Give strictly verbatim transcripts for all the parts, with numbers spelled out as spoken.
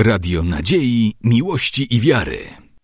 Radio Nadziei, Miłości i Wiary.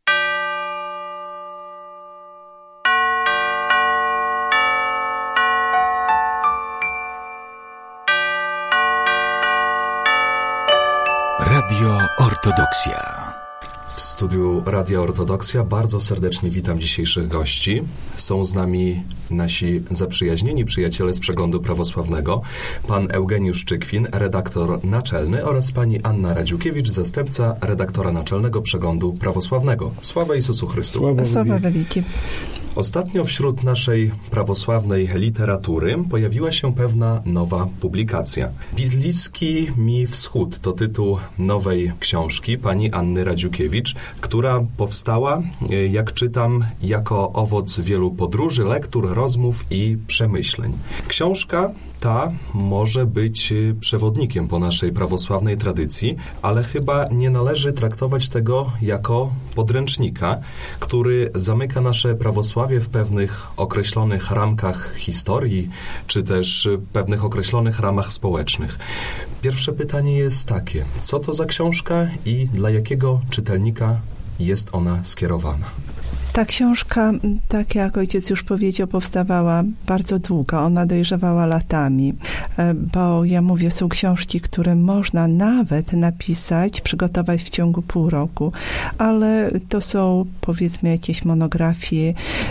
Radio Ortodoksja. W studiu Radia Ortodoksja bardzo serdecznie witam dzisiejszych gości. Są z nami nasi zaprzyjaźnieni przyjaciele z Przeglądu Prawosławnego, pan Eugeniusz Czykwin, redaktor naczelny, oraz pani Anna Radziukiewicz, zastępca redaktora naczelnego Przeglądu Prawosławnego. Sława Jezusu Chrystu. Sława wieki. Ostatnio wśród naszej prawosławnej literatury pojawiła się pewna nowa publikacja. Biblijski mi wschód to tytuł nowej książki pani Anny Radziukiewicz, która powstała, jak czytam, jako owoc wielu podróży, lektur, rozmów i przemyśleń. Książka ta może być przewodnikiem po naszej prawosławnej tradycji, ale chyba nie należy traktować tego jako podręcznika, który zamyka nasze prawosławie w pewnych określonych ramkach historii, czy też pewnych określonych ramach społecznych. Pierwsze pytanie jest takie: co to za książka i dla jakiego czytelnika jest ona skierowana? Ta książka, tak jak ojciec już powiedział, powstawała bardzo długo. Ona dojrzewała latami, bo ja mówię, są książki, które można nawet napisać, przygotować w ciągu pół roku, ale to są, powiedzmy, jakieś monografie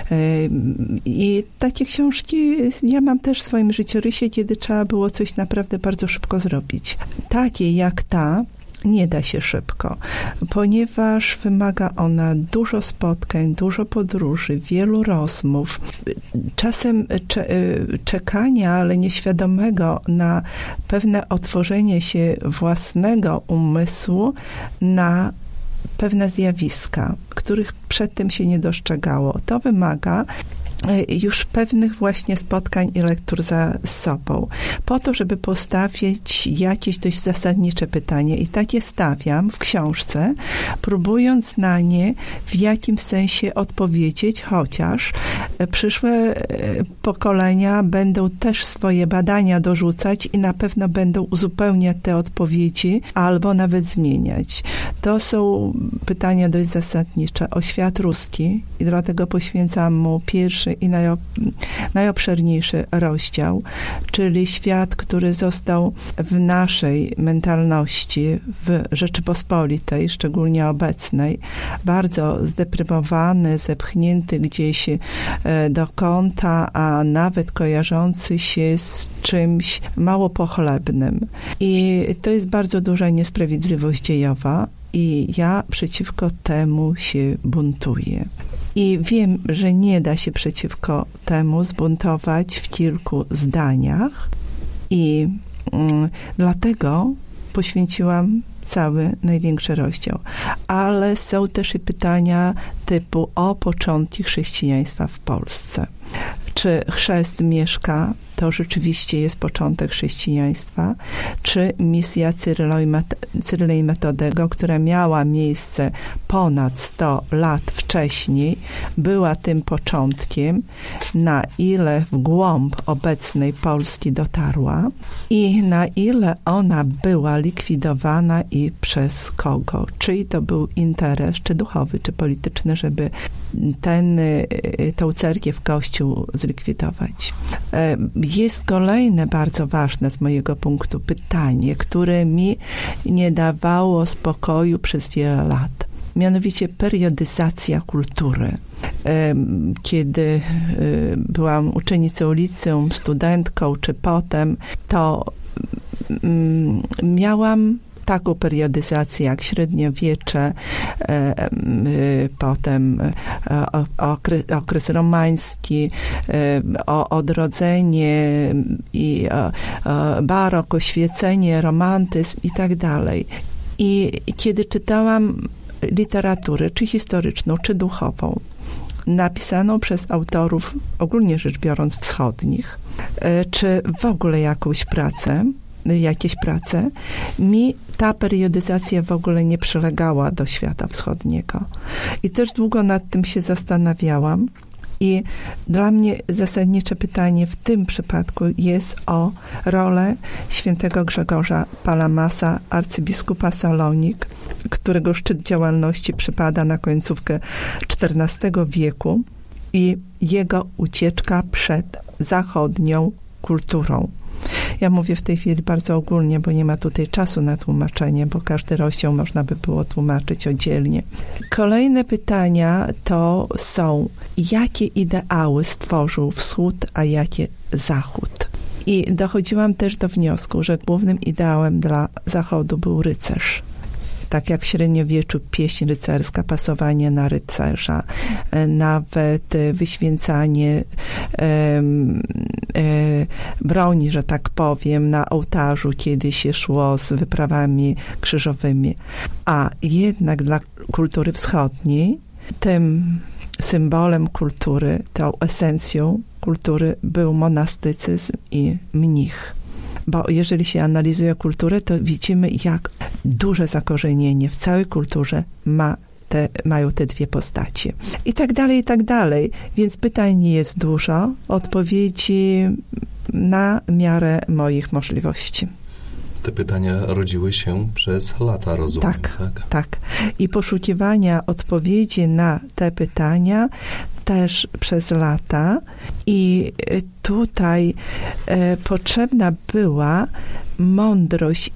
i takie książki ja mam też w swoim życiorysie, kiedy trzeba było coś naprawdę bardzo szybko zrobić. Takie jak ta nie da się szybko, ponieważ wymaga ona dużo spotkań, dużo podróży, wielu rozmów, czasem cze- czekania, ale nieświadomego na pewne otworzenie się własnego umysłu na pewne zjawiska, których przedtem się nie dostrzegało. To wymaga już pewnych właśnie spotkań i lektur za sobą, po to, żeby postawić jakieś dość zasadnicze pytanie. I takie stawiam w książce, próbując na nie w jakimś sensie odpowiedzieć, chociaż przyszłe pokolenia będą też swoje badania dorzucać i na pewno będą uzupełniać te odpowiedzi albo nawet zmieniać. To są pytania dość zasadnicze o świat ruski i dlatego poświęcam mu pierwszy i najop, najobszerniejszy rozdział, czyli świat, który został w naszej mentalności, w Rzeczypospolitej, szczególnie obecnej, bardzo zdeprymowany, zepchnięty gdzieś do kąta, a nawet kojarzący się z czymś mało pochlebnym. I to jest bardzo duża niesprawiedliwość dziejowa i ja przeciwko temu się buntuję. I wiem, że nie da się przeciwko temu zbuntować w kilku zdaniach i mm, dlatego poświęciłam cały największy rozdział. Ale są też i pytania typu o początki chrześcijaństwa w Polsce. Czy chrzest Mieszka to rzeczywiście jest początek chrześcijaństwa, czy misja Cyryla i Metodego, która miała miejsce ponad sto lat wcześniej, była tym początkiem, na ile w głąb obecnej Polski dotarła i na ile ona była likwidowana i przez kogo. Czyj to był interes, czy duchowy, czy polityczny, żeby ten, tą cerkiew, Kościół zlikwidować. Jest kolejne bardzo ważne z mojego punktu pytanie, które mi nie dawało spokoju przez wiele lat. Mianowicie periodyzacja kultury. Kiedy byłam uczennicą liceum, studentką, czy potem, to miałam taką periodyzację jak średniowiecze, potem okres, okres romański, odrodzenie i barok, oświecenie, romantyzm i tak dalej. I kiedy czytałam literaturę, czy historyczną, czy duchową, napisaną przez autorów, ogólnie rzecz biorąc, wschodnich, czy w ogóle jakąś pracę, jakieś prace, mi ta periodyzacja w ogóle nie przylegała do świata wschodniego. I też długo nad tym się zastanawiałam. I dla mnie zasadnicze pytanie w tym przypadku jest o rolę świętego Grzegorza Palamasa, arcybiskupa Salonik, którego szczyt działalności przypada na końcówkę czternastego wieku i jego ucieczka przed zachodnią kulturą. Ja mówię w tej chwili bardzo ogólnie, bo nie ma tutaj czasu na tłumaczenie, bo każdy rozdział można by było tłumaczyć oddzielnie. Kolejne pytania to są, jakie ideały stworzył Wschód, a jakie Zachód? I dochodziłam też do wniosku, że głównym ideałem dla Zachodu był rycerz. Tak jak w średniowieczu pieśń rycerska, pasowanie na rycerza, nawet wyświęcanie e, e, broni, że tak powiem, na ołtarzu, kiedy się szło z wyprawami krzyżowymi. A jednak dla kultury wschodniej tym symbolem kultury, tą esencją kultury był monastycyzm i mnich. Bo jeżeli się analizuje kulturę, to widzimy, jak duże zakorzenienie w całej kulturze ma te, mają te dwie postacie. I tak dalej, i tak dalej. Więc pytań nie jest dużo, odpowiedzi na miarę moich możliwości. Te pytania rodziły się przez lata, rozumiem. Tak, tak, tak. I poszukiwania odpowiedzi na te pytania też przez lata. I tutaj e, potrzebna była mądrość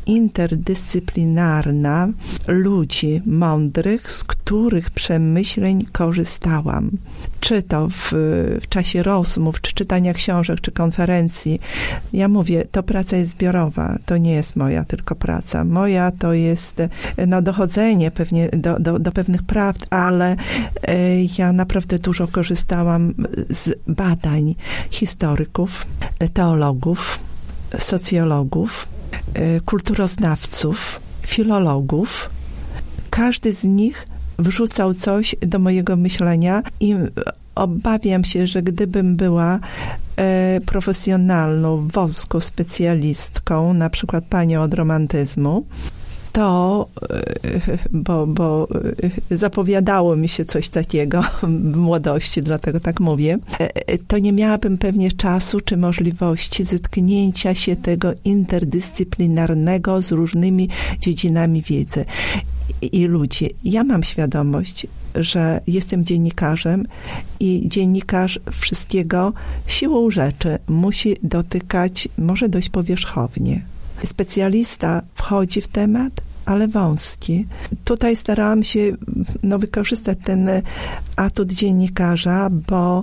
interdyscyplinarna ludzi mądrych, z których przemyśleń korzystałam. Czy to w, w czasie rozmów, czy czytania książek, czy konferencji. Ja mówię, to praca jest zbiorowa, to nie jest moja tylko praca. Moja to jest no, dochodzenie pewnie do, do, do pewnych prawd, ale e, ja naprawdę dużo korzystałam z badań historyków, teologów, socjologów, kulturoznawców, filologów. Każdy z nich wrzucał coś do mojego myślenia i obawiam się, że gdybym była profesjonalną, wąską specjalistką, na przykład panią od romantyzmu, to, bo, bo zapowiadało mi się coś takiego w młodości, dlatego tak mówię, to nie miałabym pewnie czasu czy możliwości zetknięcia się tego interdyscyplinarnego z różnymi dziedzinami wiedzy i ludzi. Ja mam świadomość, że jestem dziennikarzem i dziennikarz wszystkiego siłą rzeczy musi dotykać może dość powierzchownie. Specjalista wchodzi w temat, ale wąski. Tutaj starałam się no, wykorzystać ten atut dziennikarza, bo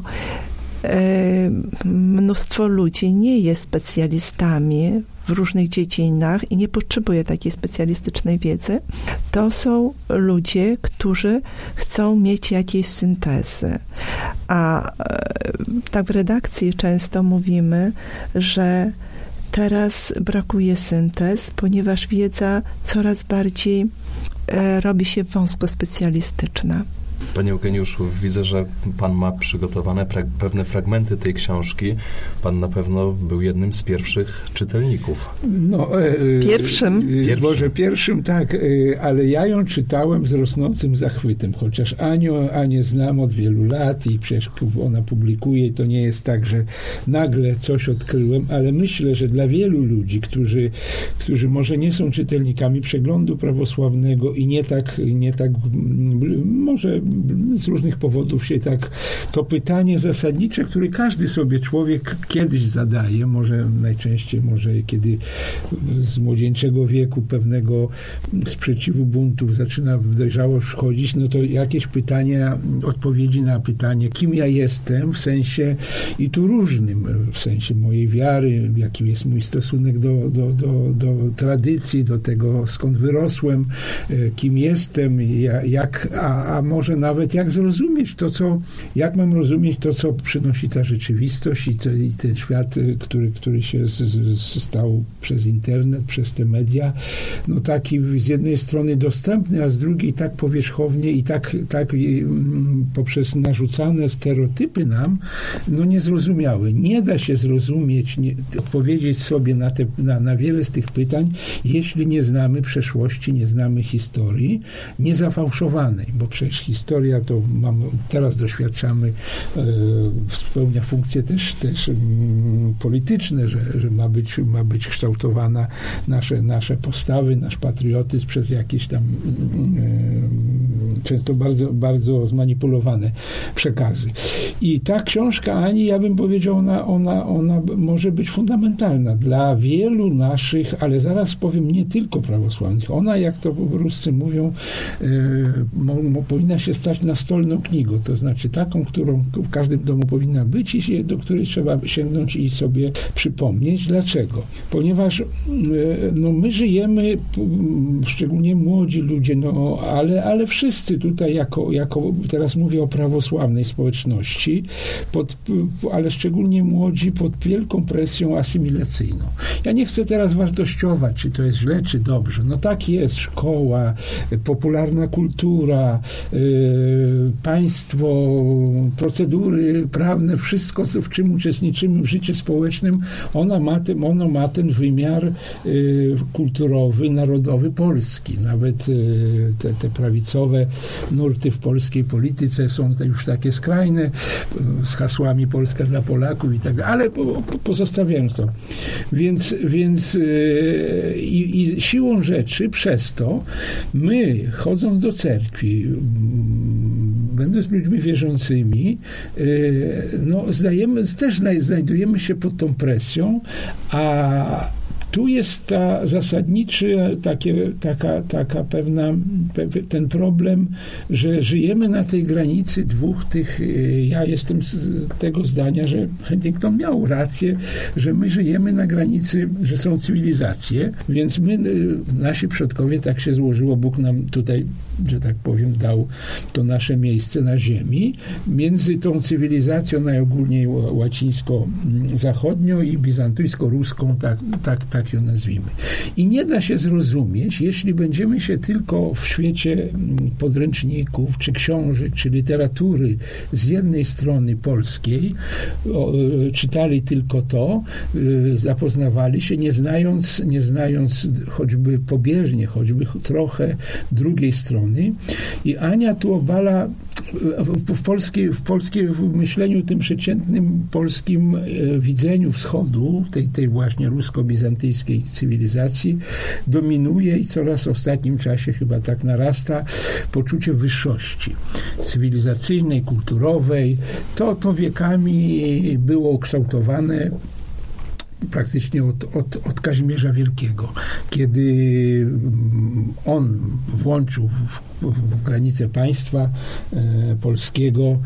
e, mnóstwo ludzi nie jest specjalistami w różnych dziedzinach i nie potrzebuje takiej specjalistycznej wiedzy. To są ludzie, którzy chcą mieć jakieś syntezy. A e, tak w redakcji często mówimy, że teraz brakuje syntez, ponieważ wiedza coraz bardziej e, robi się wąsko specjalistyczna. Panie Eugeniuszu, widzę, że pan ma przygotowane pra- pewne fragmenty tej książki. Pan na pewno był jednym z pierwszych czytelników. No, e, pierwszym? E, pierwszym. Może pierwszym, tak, e, ale ja ją czytałem z rosnącym zachwytem, chociaż Anię, Anię znam od wielu lat i przecież ona publikuje, to nie jest tak, że nagle coś odkryłem, ale myślę, że dla wielu ludzi, którzy, którzy może nie są czytelnikami przeglądu prawosławnego i nie tak, nie tak może z różnych powodów się tak to pytanie zasadnicze, które każdy sobie człowiek kiedyś zadaje, może najczęściej, może kiedy z młodzieńczego wieku pewnego sprzeciwu buntów zaczyna w dojrzałość wchodzić, no to jakieś pytania, odpowiedzi na pytanie, kim ja jestem, w sensie i tu różnym, w sensie mojej wiary, jaki jest mój stosunek do, do, do, do tradycji, do tego, skąd wyrosłem, kim jestem, jak, a, a może nawet jak zrozumieć to, co, jak mam rozumieć to, co przynosi ta rzeczywistość i, to, i ten świat, który, który się z, z, stał przez internet, przez te media, no taki z jednej strony dostępny, a z drugiej tak powierzchownie i tak, tak poprzez narzucane stereotypy nam, no niezrozumiałe. Nie da się zrozumieć, nie, odpowiedzieć sobie na, te, na, na wiele z tych pytań, jeśli nie znamy przeszłości, nie znamy historii, niezafałszowanej, bo przecież historia historia, to mam, teraz doświadczamy, e, spełnia funkcje też, też m, polityczne, że, że ma być, ma być kształtowana nasze, nasze postawy, nasz patriotyzm przez jakieś tam e, często bardzo, bardzo zmanipulowane przekazy. I ta książka Ani, ja bym powiedział, ona, ona, ona może być fundamentalna dla wielu naszych, ale zaraz powiem, nie tylko prawosławnych. Ona, jak to Ruscy mówią, e, mo, mo, powinna się stać nastolną knigą, to znaczy taką, którą w każdym domu powinna być i do której trzeba sięgnąć i sobie przypomnieć. Dlaczego? Ponieważ e, no, my żyjemy, szczególnie młodzi ludzie, no, ale, ale wszyscy tutaj, jako, jako teraz mówię o prawosławnej społeczności, pod, ale szczególnie młodzi, pod wielką presją asymilacyjną. Ja nie chcę teraz wartościować, czy to jest źle, czy dobrze. No tak jest, szkoła, popularna kultura, y, państwo, procedury prawne, wszystko, w czym uczestniczymy w życiu społecznym, ona ma ten, ono ma ten wymiar y, kulturowy, narodowy, polski. Nawet y, te, te prawicowe nurty w polskiej polityce są już takie skrajne, y, z hasłami Polska dla Polaków i tak dalej, ale po, po, pozostawiając to. Więc, więc yy, i siłą rzeczy przez to my, chodząc do cerkwi, będąc ludźmi wierzącymi, yy, no zdajemy, też znajdujemy się pod tą presją, a tu jest ta zasadniczy, takie, taka, taka pewna, ten problem, że żyjemy na tej granicy dwóch tych, ja jestem z tego zdania, że Huntington miał rację, że my żyjemy na granicy, że są cywilizacje, więc my, nasi przodkowie, tak się złożyło, Bóg nam tutaj, że tak powiem, dał to nasze miejsce na ziemi, między tą cywilizacją najogólniej łacińsko-zachodnią i bizantyjsko-ruską, tak, tak, tak ją nazwijmy. I nie da się zrozumieć, jeśli będziemy się tylko w świecie podręczników, czy książek, czy literatury z jednej strony polskiej o, czytali tylko to, y, zapoznawali się, nie znając, nie znając choćby pobieżnie, choćby trochę drugiej strony. I Ania tu obala w, w, polskiej, w polskiej w myśleniu tym przeciętnym polskim e, widzeniu wschodu, tej, tej właśnie rusko-bizantyjskiej cywilizacji, dominuje i coraz w ostatnim czasie chyba tak narasta poczucie wyższości cywilizacyjnej, kulturowej. To, to wiekami było ukształtowane praktycznie od, od, od Kazimierza Wielkiego, kiedy on włączył w, w, w granice państwa e, polskiego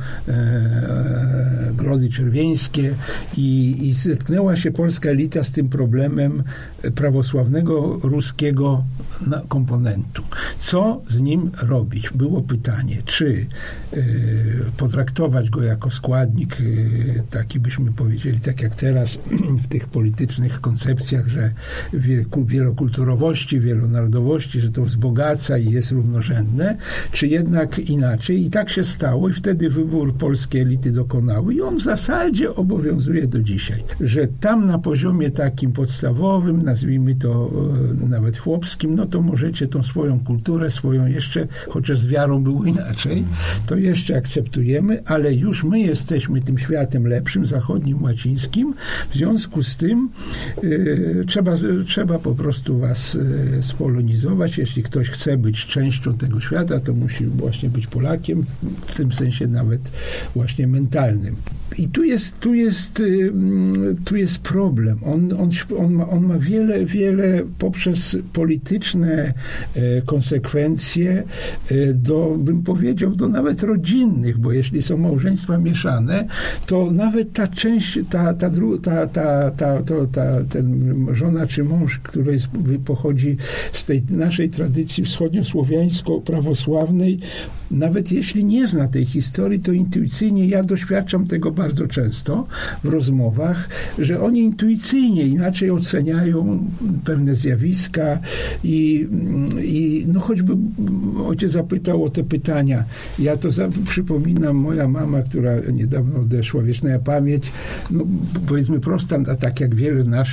e, Grody Czerwieńskie i, i zetknęła się polska elita z tym problemem prawosławnego ruskiego komponentu. Co z nim robić? Było pytanie, czy e, potraktować go jako składnik, e, taki byśmy powiedzieli, tak jak teraz w tych politycznych koncepcjach, że wielokulturowości, wielonarodowości, że to wzbogaca i jest równorzędne, czy jednak inaczej. I tak się stało i wtedy wybór polskiej elity dokonały i on w zasadzie obowiązuje do dzisiaj. Że tam na poziomie takim podstawowym, nazwijmy to e, nawet chłopskim, no to możecie tą swoją kulturę, swoją jeszcze, chociaż z wiarą było inaczej, to jeszcze akceptujemy, ale już my jesteśmy tym światem lepszym, zachodnim, łacińskim. W związku z tym y, trzeba, trzeba po prostu was y, spolonizować. Jeśli ktoś chce być częścią tego świata, to musi właśnie być Polakiem, w tym sensie nawet właśnie mentalnym. I tu jest, tu jest, y, tu jest problem. On, on, on, ma, on ma wiele, wiele poprzez polityczne y, konsekwencje y, do, bym powiedział, do nawet rodzinnych, bo jeśli są małżeństwa mieszane, to nawet ta część, ta, ta, ta, ta, ta, to, ta ten żona czy mąż, który jest, pochodzi z tej naszej tradycji wschodniosłowiańsko-prawosławnej, nawet jeśli nie zna tej historii, to intuicyjnie, ja doświadczam tego bardzo często w rozmowach, że oni intuicyjnie inaczej oceniają pewne zjawiska i, i no choćby ojciec zapytał o te pytania. Ja to za, przypominam, moja mama, która niedawno odeszła, wieczna pamięć, no powiedzmy prosta, a tak jak wiele naszych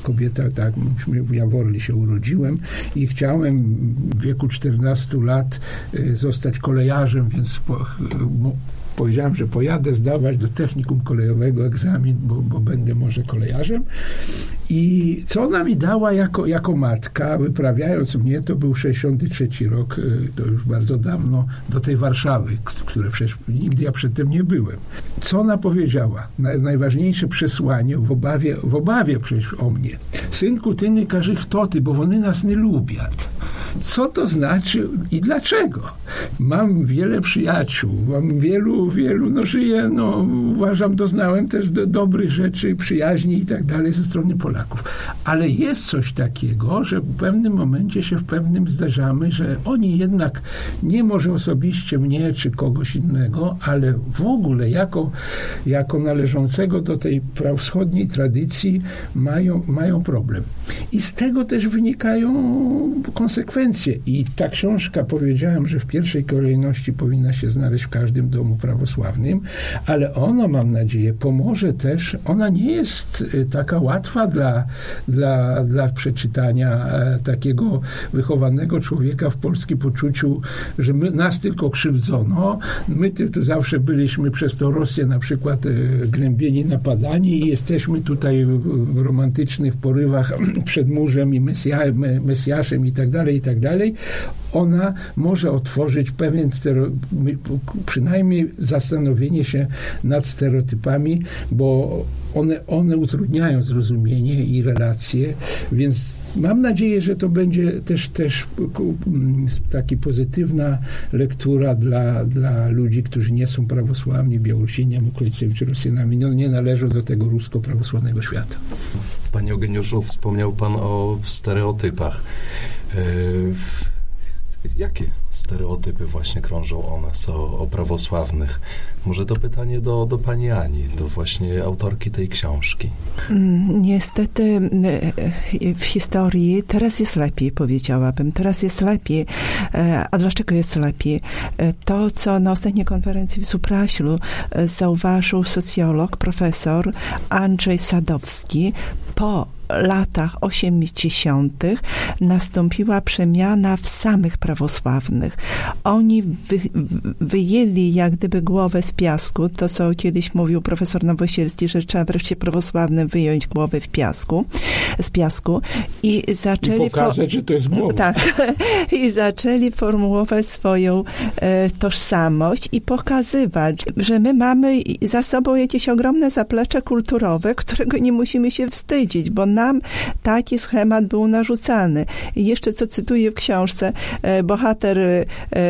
kobieta, tak, myśmy w Jaworli się urodziłem i chciałem w wieku czternastu lat zostać kolejarzem, więc po, powiedziałem, że pojadę zdawać do technikum kolejowego egzamin, bo, bo będę może kolejarzem. I co ona mi dała jako, jako matka, wyprawiając mnie, to był sześćdziesiąty trzeci rok, to już bardzo dawno, do tej Warszawy, które przecież nigdy ja przedtem nie byłem. Co ona powiedziała? Najważniejsze przesłanie w obawie, w obawie przecież o mnie. Synku, ty nie każy kto ty, bo oni nas nie lubią. Co to znaczy i dlaczego? Mam wiele przyjaciół, mam wielu, wielu, no żyję, no uważam, doznałem też do dobrych rzeczy, przyjaźni i tak dalej ze strony Polaków. Ale jest coś takiego, że w pewnym momencie się w pewnym zdarzamy, że oni jednak, nie może osobiście mnie czy kogoś innego, ale w ogóle jako, jako należącego do tej prawoschodniej tradycji mają, mają problem. I z tego też wynikają konsekwencje. I ta książka, powiedziałem, że w pierwszej kolejności powinna się znaleźć w każdym domu prawosławnym, ale ona, mam nadzieję, pomoże też, ona nie jest taka łatwa dla, dla, dla przeczytania e, takiego wychowanego człowieka w polskim poczuciu, że my, nas tylko krzywdzono, my tu zawsze byliśmy przez to Rosję na przykład e, gnębieni, napadani i jesteśmy tutaj w, w romantycznych porywach przed murzem i mesja, Mesjaszem i tak dalej, i tak dalej. Ona może otworzyć pewien stero, przynajmniej zastanowienie się nad stereotypami, bo one, one utrudniają zrozumienie i relacje, więc mam nadzieję, że to będzie też, też taka pozytywna lektura dla, dla ludzi, którzy nie są prawosławni, Białorusinami, Ukraińcami czy Rosjanami, no nie należą do tego rusko-prawosławnego świata. Panie Eugeniuszu, wspomniał pan o stereotypach. Yy, jakie stereotypy właśnie krążą o nas, o, o prawosławnych? Może to pytanie do, do pani Ani, do właśnie autorki tej książki. Niestety w historii teraz jest lepiej, powiedziałabym. Teraz jest lepiej. A dlaczego jest lepiej? To, co na ostatniej konferencji w Supraślu zauważył socjolog, profesor Andrzej Sadowski, po latach osiemdziesiątych nastąpiła przemiana w samych prawosławnych. Oni wy, wyjęli jak gdyby głowę z piasku, to co kiedyś mówił profesor Nowosielski, że trzeba wreszcie prawosławnym wyjąć głowę w piasku, z piasku i zaczęli... I pokazać, że to jest głowa. Tak. I zaczęli formułować swoją e, tożsamość i pokazywać, że my mamy za sobą jakieś ogromne zaplecze kulturowe, którego nie musimy się wstydzić, bo nam taki schemat był narzucany. I jeszcze co cytuję w książce, e, bohater e,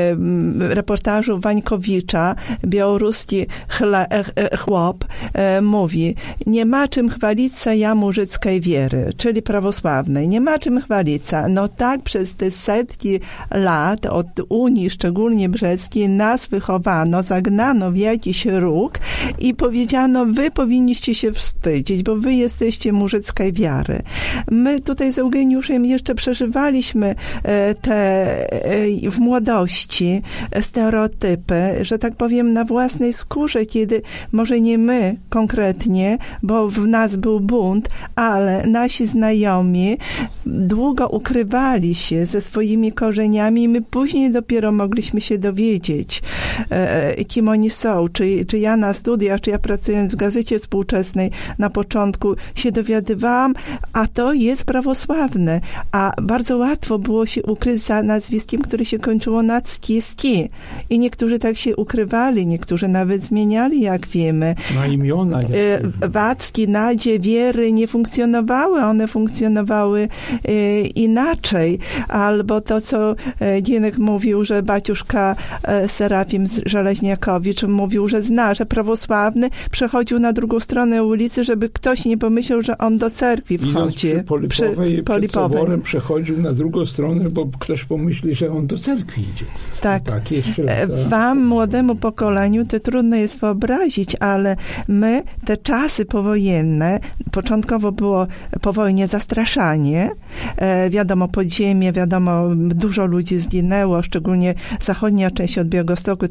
reportażu Wańkowicza, białoruski chla, e, chłop, e, mówi, nie ma czym chwalić ja murzyckiej wiery, czyli prawosławnej. Nie ma czym chwalić. No tak przez te setki lat od Unii, szczególnie brzeskiej, nas wychowano, zagnano w jakiś róg i powiedziano, wy powinniście się wstydzić, bo wy jesteście murzyckiej wiary. My tutaj z Eugeniuszem jeszcze przeżywaliśmy te w młodości stereotypy, że tak powiem, na własnej skórze, kiedy może nie my konkretnie, bo w nas był bunt, ale nasi znajomi długo ukrywali się ze swoimi korzeniami i my później dopiero mogliśmy się dowiedzieć, kim oni są. Czy, czy ja na studiach, czy ja pracując w Gazecie Współczesnej na początku się dowiadywałam, a to jest prawosławne. A bardzo łatwo było się ukryć za nazwiskiem, które się kończyło na ski, ski. I niektórzy tak się ukrywali, niektórzy nawet zmieniali, jak wiemy. Na imiona. Wacki, Nadzie, Wiery nie funkcjonowały, one funkcjonowały e, inaczej. Albo to, co e, Gienek mówił, że baciuszka e, Serafim Żeleźniakowicz mówił, że zna, że prawosławny przechodził na drugą stronę ulicy, żeby ktoś nie pomyślał, że on do cerkwi wchodzi. Przy Polipowej, przy, przed soborem przechodził na drugą stronę, bo ktoś pomyśli, że on do cerkwi idzie. Tak. tak jeszcze Wam, młodemu pokoleniu, to trudno jest wyobrazić, ale my, te czasy powojenne, początkowo było po wojnie zastraszanie, e, wiadomo, podziemie, wiadomo, dużo ludzi zginęło, szczególnie zachodnia część od Białegostoku, to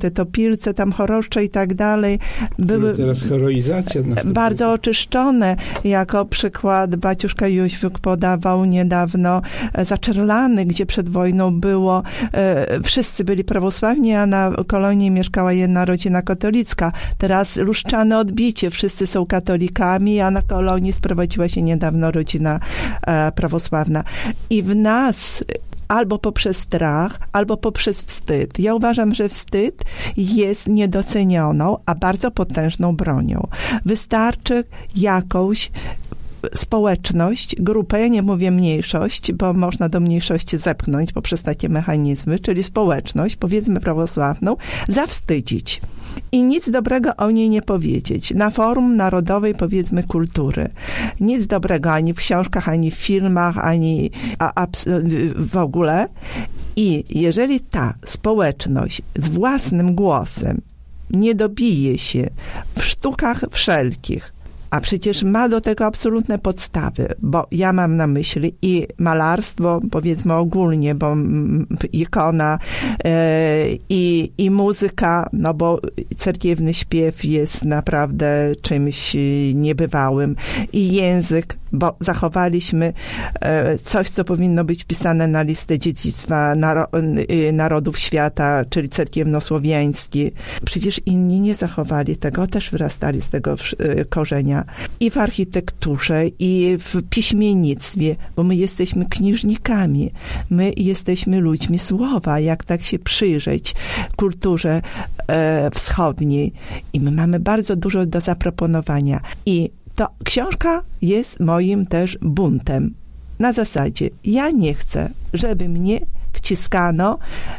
te topilce, tam choroszcze i tak dalej, były teraz heroizacja bardzo oczyszczone. Jako przykład baciuszka Jóźwiuk podawał niedawno Zaczerlany, gdzie przed wojną było, e, wszyscy byli prawosławni, a na kolonii mieszkała jedna rodzina katolicka. Teraz luszczane odbicie, wszyscy są katolikami, a na kolonii sprowadziła się niedawno rodzina e, prawosławna. I w nas albo poprzez strach, albo poprzez wstyd. Ja uważam, że wstyd jest niedocenioną, a bardzo potężną bronią. Wystarczy jakąś społeczność, grupę, ja nie mówię mniejszość, bo można do mniejszości zepchnąć poprzez takie mechanizmy, czyli społeczność, powiedzmy prawosławną, zawstydzić. I nic dobrego o niej nie powiedzieć. Na forum narodowej, powiedzmy, kultury. Nic dobrego ani w książkach, ani w filmach, ani a, a, w ogóle. I jeżeli ta społeczność z własnym głosem nie dobije się w sztukach wszelkich, a przecież ma do tego absolutne podstawy, bo ja mam na myśli i malarstwo, powiedzmy ogólnie, bo ikona e, i, i muzyka, no bo cerkiewny śpiew jest naprawdę czymś niebywałym. I język, bo zachowaliśmy e, coś, co powinno być wpisane na listę dziedzictwa naro, e, narodów świata, czyli cerkiewnosłowiański. Przecież inni nie zachowali tego, też wyrastali z tego e, korzenia. I w architekturze, i w piśmiennictwie, bo my jesteśmy księżnikami, my jesteśmy ludźmi słowa, jak tak się przyjrzeć kulturze e, wschodniej. I my mamy bardzo dużo do zaproponowania. I to książka jest moim też buntem. Na zasadzie, ja nie chcę, żeby mnie wciskano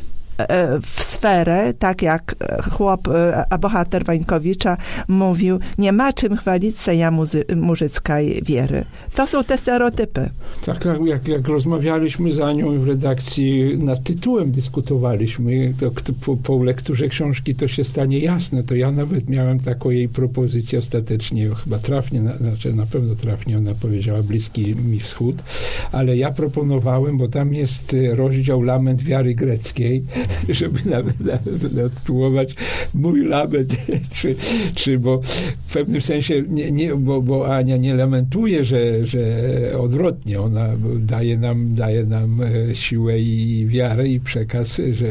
w sferę, tak jak chłop, a bohater Wańkowicza mówił, nie ma czym chwalić seja muzy- murzyckiej wiery. To są te stereotypy. Tak, jak, jak rozmawialiśmy z Anią w redakcji, nad tytułem dyskutowaliśmy, to, to po, po lekturze książki to się stanie jasne, to ja nawet miałem taką jej propozycję ostatecznie, chyba trafnie, na, znaczy na pewno trafnie ona powiedziała Bliski mi Wschód, ale ja proponowałem, bo tam jest rozdział Lament wiary greckiej, żeby nawet, nawet odtułować mój lament, czy, czy bo w pewnym sensie, nie, nie, bo, bo Ania nie lamentuje, że, że odwrotnie, ona daje nam, daje nam siłę i wiarę i przekaz, że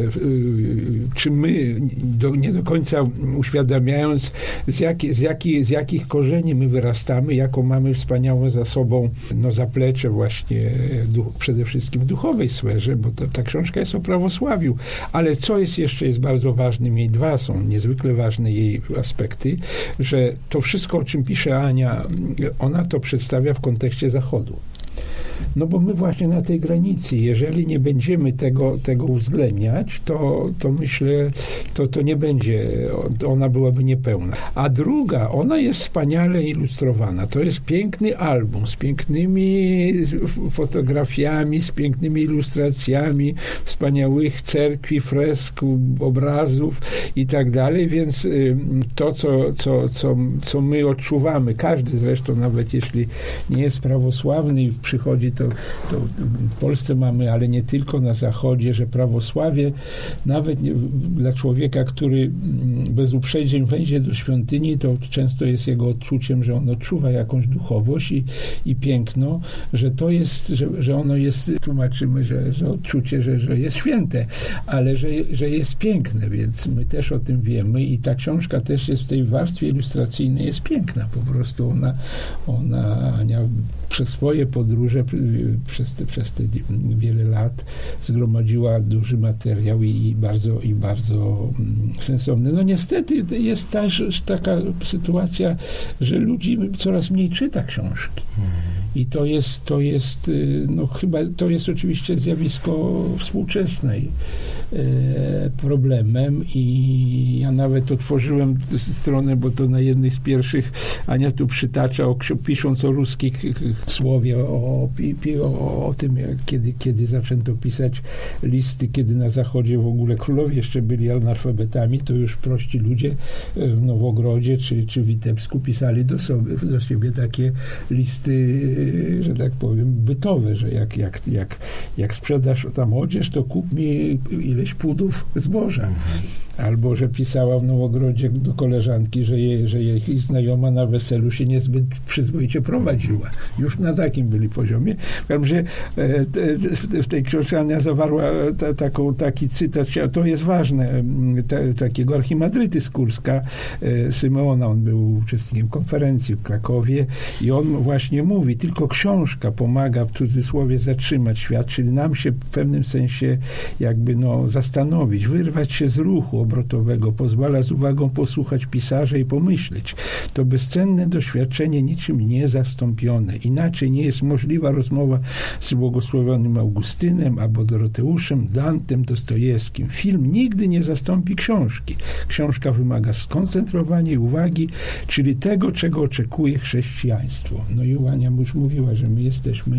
czy my do, nie do końca uświadamiając, z, jak, z, jaki, z jakich korzeni my wyrastamy, jaką mamy wspaniałą za sobą no, zaplecze właśnie duch, przede wszystkim w duchowej sferze, bo to, ta książka jest o prawosławiu. Ale co jest jeszcze jest bardzo ważnym, jej dwa są niezwykle ważne jej aspekty, że to wszystko, o czym pisze Ania, ona to przedstawia w kontekście Zachodu. No bo my właśnie na tej granicy, jeżeli nie będziemy tego, tego uwzględniać, to, to myślę, to, to nie będzie, ona byłaby niepełna. A druga, ona jest wspaniale ilustrowana. To jest piękny album z pięknymi fotografiami, z pięknymi ilustracjami, wspaniałych cerkwi, fresk, obrazów i tak dalej, więc to, co, co, co, co my odczuwamy, każdy zresztą, nawet jeśli nie jest prawosławny i przychodzi to, to w Polsce mamy, ale nie tylko na Zachodzie, że prawosławie nawet nie, dla człowieka, który bez uprzedzeń wejdzie do świątyni, to często jest jego odczuciem, że on odczuwa jakąś duchowość i, i piękno, że to jest, że, że ono jest, tłumaczymy, że, że odczucie, że, że jest święte, ale że, że jest piękne, więc my też o tym wiemy i ta książka też jest w tej warstwie ilustracyjnej jest piękna, po prostu ona, ona Ania przez swoje podróże, przez te, przez te wiele lat zgromadziła duży materiał i, i bardzo, i bardzo sensowny. No niestety jest też taka sytuacja, że ludzi coraz mniej czyta książki. I to jest, to jest, no chyba, to jest oczywiście zjawisko współczesnej e, problemem i ja nawet otworzyłem stronę, bo to na jednej z pierwszych Ania tu przytacza, o, pisząc o ruskich słowie, o, o, o tym, jak, kiedy, kiedy zaczęto pisać listy, kiedy na Zachodzie w ogóle królowie jeszcze byli analfabetami, to już prości ludzie w Nowogrodzie czy, czy Witebsku pisali do, sobie, do siebie takie listy, że tak powiem, bytowe, że jak, jak, jak, jak sprzedasz tam odzież, to kup mi ileś pudów zboża. Albo, że pisała w Nowogrodzie do koleżanki, że, je, że jej znajoma na weselu się niezbyt przyzwoicie prowadziła. Już na takim byli poziomie. W każdym razie w tej książce Ania zawarła ta, taką, taki cytat, to jest ważne, ta, takiego archimandryty z Kurska, Symeona, on był uczestnikiem konferencji w Krakowie i on właśnie mówi, tylko książka pomaga w cudzysłowie zatrzymać świat, czyli nam się w pewnym sensie jakby no zastanowić, wyrwać się z ruchu obrotowego, pozwala z uwagą posłuchać pisarza i pomyśleć. To bezcenne doświadczenie niczym niezastąpione. Inaczej nie jest możliwa rozmowa z błogosławionym Augustynem albo Doroteuszem, Dantem, Dostojewskim. Film nigdy nie zastąpi książki. Książka wymaga skoncentrowania i uwagi, czyli tego, czego oczekuje chrześcijaństwo. No i Ania już mówiła, że my jesteśmy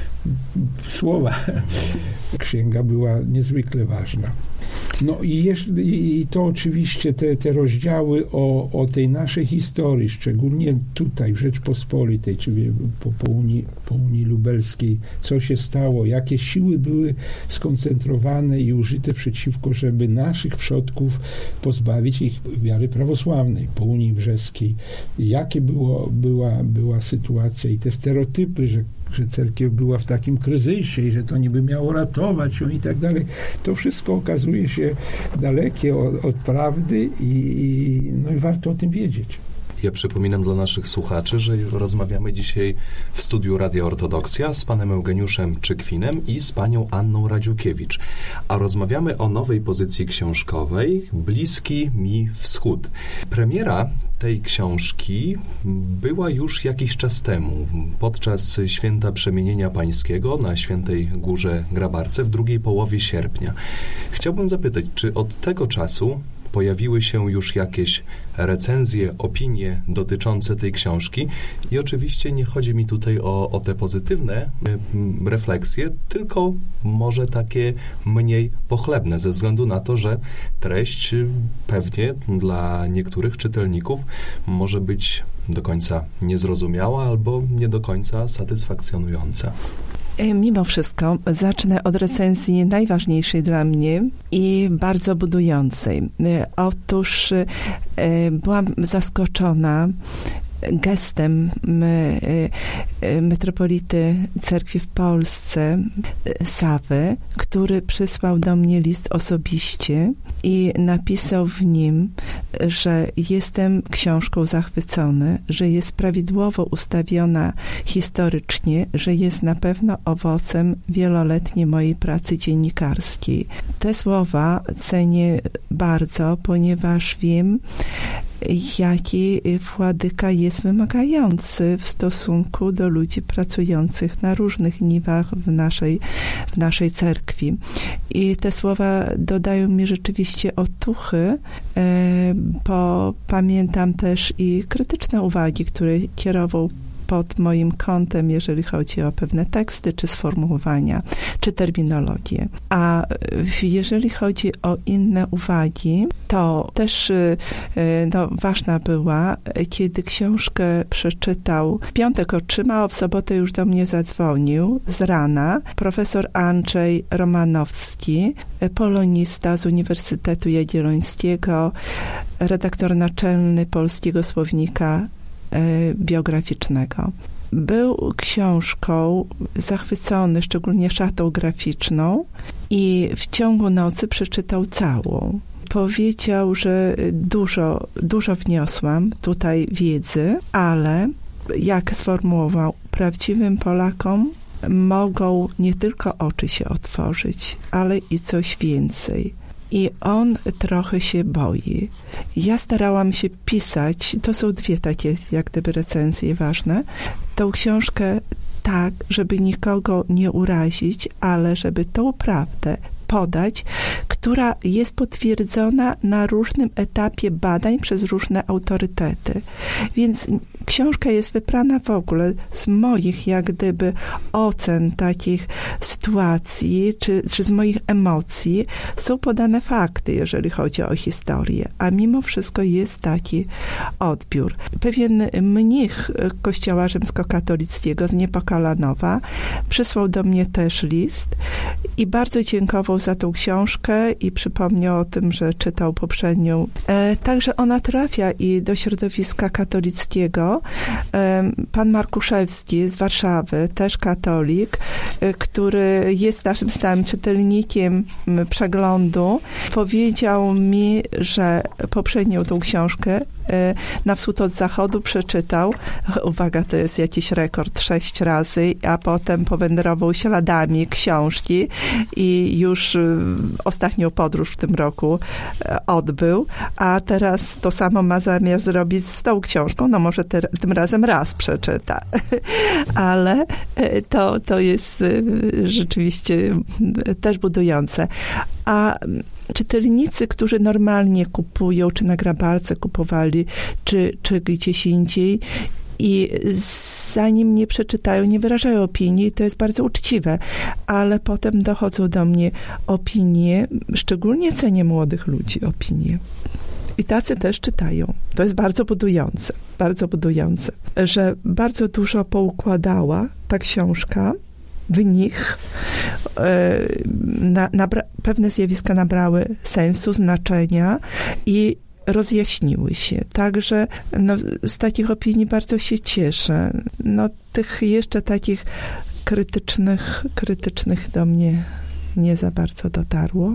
słowa. Księga była niezwykle ważna. No i, jeszcze, i to oczywiście te, te rozdziały o, o tej naszej historii, szczególnie tutaj w Rzeczpospolitej, czyli po, po, Unii, po Unii Lubelskiej, co się stało, jakie siły były skoncentrowane i użyte przeciwko, żeby naszych przodków pozbawić ich wiary prawosławnej po Unii Brzeskiej. Jakie było, była, była sytuacja i te stereotypy, że że cerkiew była w takim kryzysie i że to niby miało ratować ją i tak dalej. To wszystko okazuje się dalekie od, od prawdy i, i, no i warto o tym wiedzieć. Ja przypominam dla naszych słuchaczy, że rozmawiamy dzisiaj w studiu Radia Ortodoksja z panem Eugeniuszem Czykwinem i z panią Anną Radziukiewicz. A rozmawiamy o nowej pozycji książkowej Bliski mi Wschód. Premiera tej książki była już jakiś czas temu, podczas Święta Przemienienia Pańskiego na Świętej Górze Grabarce w drugiej połowie sierpnia. Chciałbym zapytać, czy od tego czasu pojawiły się już jakieś recenzje, opinie dotyczące tej książki i oczywiście nie chodzi mi tutaj o, o te pozytywne y, refleksje, tylko może takie mniej pochlebne, ze względu na to, że treść y, pewnie dla niektórych czytelników może być do końca niezrozumiała albo nie do końca satysfakcjonująca. Mimo wszystko zacznę od recenzji najważniejszej dla mnie i bardzo budującej. Otóż byłam zaskoczona gestem metropolity cerkwi w Polsce, Sawy, który przysłał do mnie list osobiście i napisał w nim, że jestem książką zachwycony, że jest prawidłowo ustawiona historycznie, że jest na pewno owocem wieloletniej mojej pracy dziennikarskiej. Te słowa cenię bardzo, ponieważ wiem, jaki władyka jest wymagający w stosunku do ludzi pracujących na różnych niwach w naszej, w naszej cerkwi. I te słowa dodają mi rzeczywiście otuchy, bo pamiętam też i krytyczne uwagi, które kierował pod moim kątem, jeżeli chodzi o pewne teksty, czy sformułowania, czy terminologię. A jeżeli chodzi o inne uwagi, to też no, ważna była, kiedy książkę przeczytał, w piątek otrzymał, a w sobotę już do mnie zadzwonił z rana profesor Andrzej Romanowski, polonista z Uniwersytetu Jagiellońskiego, redaktor naczelny Polskiego Słownika Biograficznego. Był książką zachwycony, szczególnie szatą graficzną i w ciągu nocy przeczytał całą. Powiedział, że dużo, dużo wniosłam tutaj wiedzy, ale jak sformułował, prawdziwym Polakom mogą nie tylko oczy się otworzyć, ale i coś więcej. I on trochę się boi. Ja starałam się pisać, to są dwie takie jak gdyby recenzje ważne, tą książkę tak, żeby nikogo nie urazić, ale żeby tą prawdę podać, która jest potwierdzona na różnym etapie badań przez różne autorytety. Więc książka jest wybrana w ogóle z moich jak gdyby ocen takich sytuacji, czy, czy z moich emocji. Są podane fakty, jeżeli chodzi o historię, a mimo wszystko jest taki odbiór. Pewien mnich Kościoła Rzymskokatolickiego z Niepokalanowa przysłał do mnie też list i bardzo dziękował za tą książkę i przypomni o tym, że czytał poprzednią. E, także ona trafia i do środowiska katolickiego. E, pan Markuszewski z Warszawy, też katolik, e, który jest naszym stałym czytelnikiem m, przeglądu, powiedział mi, że poprzednią tą książkę e, Na wschód od zachodu przeczytał, uwaga, to jest jakiś rekord, sześć razy, a potem powędrował śladami książki i już ostatnią podróż w tym roku odbył, a teraz to samo ma zamiar zrobić z tą książką. No może te, tym razem raz przeczyta, ale to, to jest rzeczywiście też budujące. A czytelnicy, którzy normalnie kupują, czy na Grabarce kupowali, czy, czy gdzieś indziej, i zanim nie przeczytają, nie wyrażają opinii, i to jest bardzo uczciwe, ale potem dochodzą do mnie opinie, szczególnie cenię młodych ludzi opinie. I tacy też czytają. To jest bardzo budujące, bardzo budujące, że bardzo dużo poukładała ta książka w nich. Na, nabra- pewne zjawiska nabrały sensu, znaczenia i rozjaśniły się. Także no, z takich opinii bardzo się cieszę. No, tych jeszcze takich krytycznych, krytycznych do mnie nie za bardzo dotarło.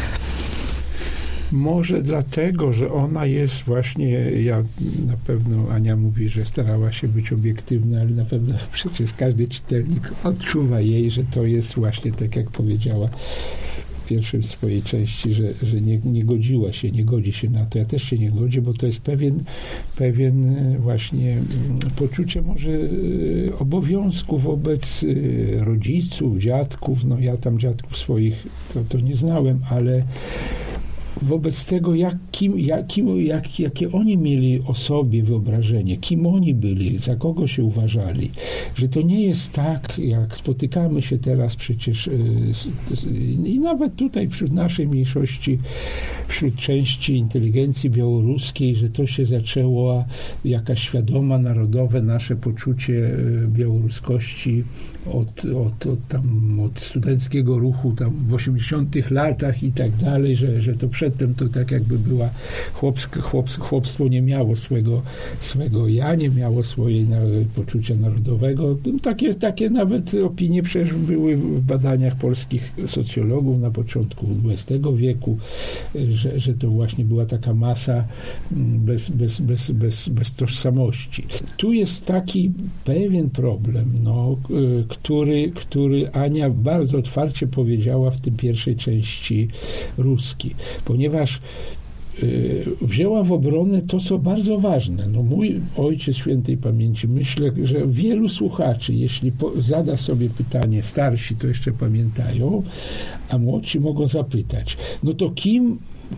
Może dlatego, że ona jest właśnie, ja na pewno, Ania mówi, że starała się być obiektywna, ale na pewno przecież każdy czytelnik odczuwa jej, że to jest właśnie tak, jak powiedziała w pierwszej swojej części, że, że nie, nie godziła się, nie godzi się na to. Ja też się nie godzę, bo to jest pewien, pewien właśnie poczucie może obowiązku wobec rodziców, dziadków. No ja tam dziadków swoich to, to nie znałem, ale wobec tego, jak, kim, jak, kim, jak, jakie oni mieli o sobie wyobrażenie, kim oni byli, za kogo się uważali, że to nie jest tak, jak spotykamy się teraz przecież i nawet tutaj wśród naszej mniejszości, wśród części inteligencji białoruskiej, że to się zaczęło jakaś świadoma, narodowe nasze poczucie białoruskości od, od, od, tam, od studenckiego ruchu tam w osiemdziesiątych latach i tak dalej, że, że to przedtem to tak jakby była chłopska, chłops, chłopstwo nie miało swego, swego ja, nie miało swojej poczucia narodowego. Takie, takie nawet opinie przecież były w badaniach polskich socjologów na początku dwudziestego wieku, że, że to właśnie była taka masa bez, bez, bez, bez, bez tożsamości. Tu jest taki pewien problem, no, który, który Ania bardzo otwarcie powiedziała w tym pierwszej części Ruski, ponieważ y, wzięła w obronę to, co bardzo ważne. No, mój ojciec świętej pamięci, myślę, że wielu słuchaczy, jeśli po, zada sobie pytanie, starsi to jeszcze pamiętają, a młodsi mogą zapytać, no to kim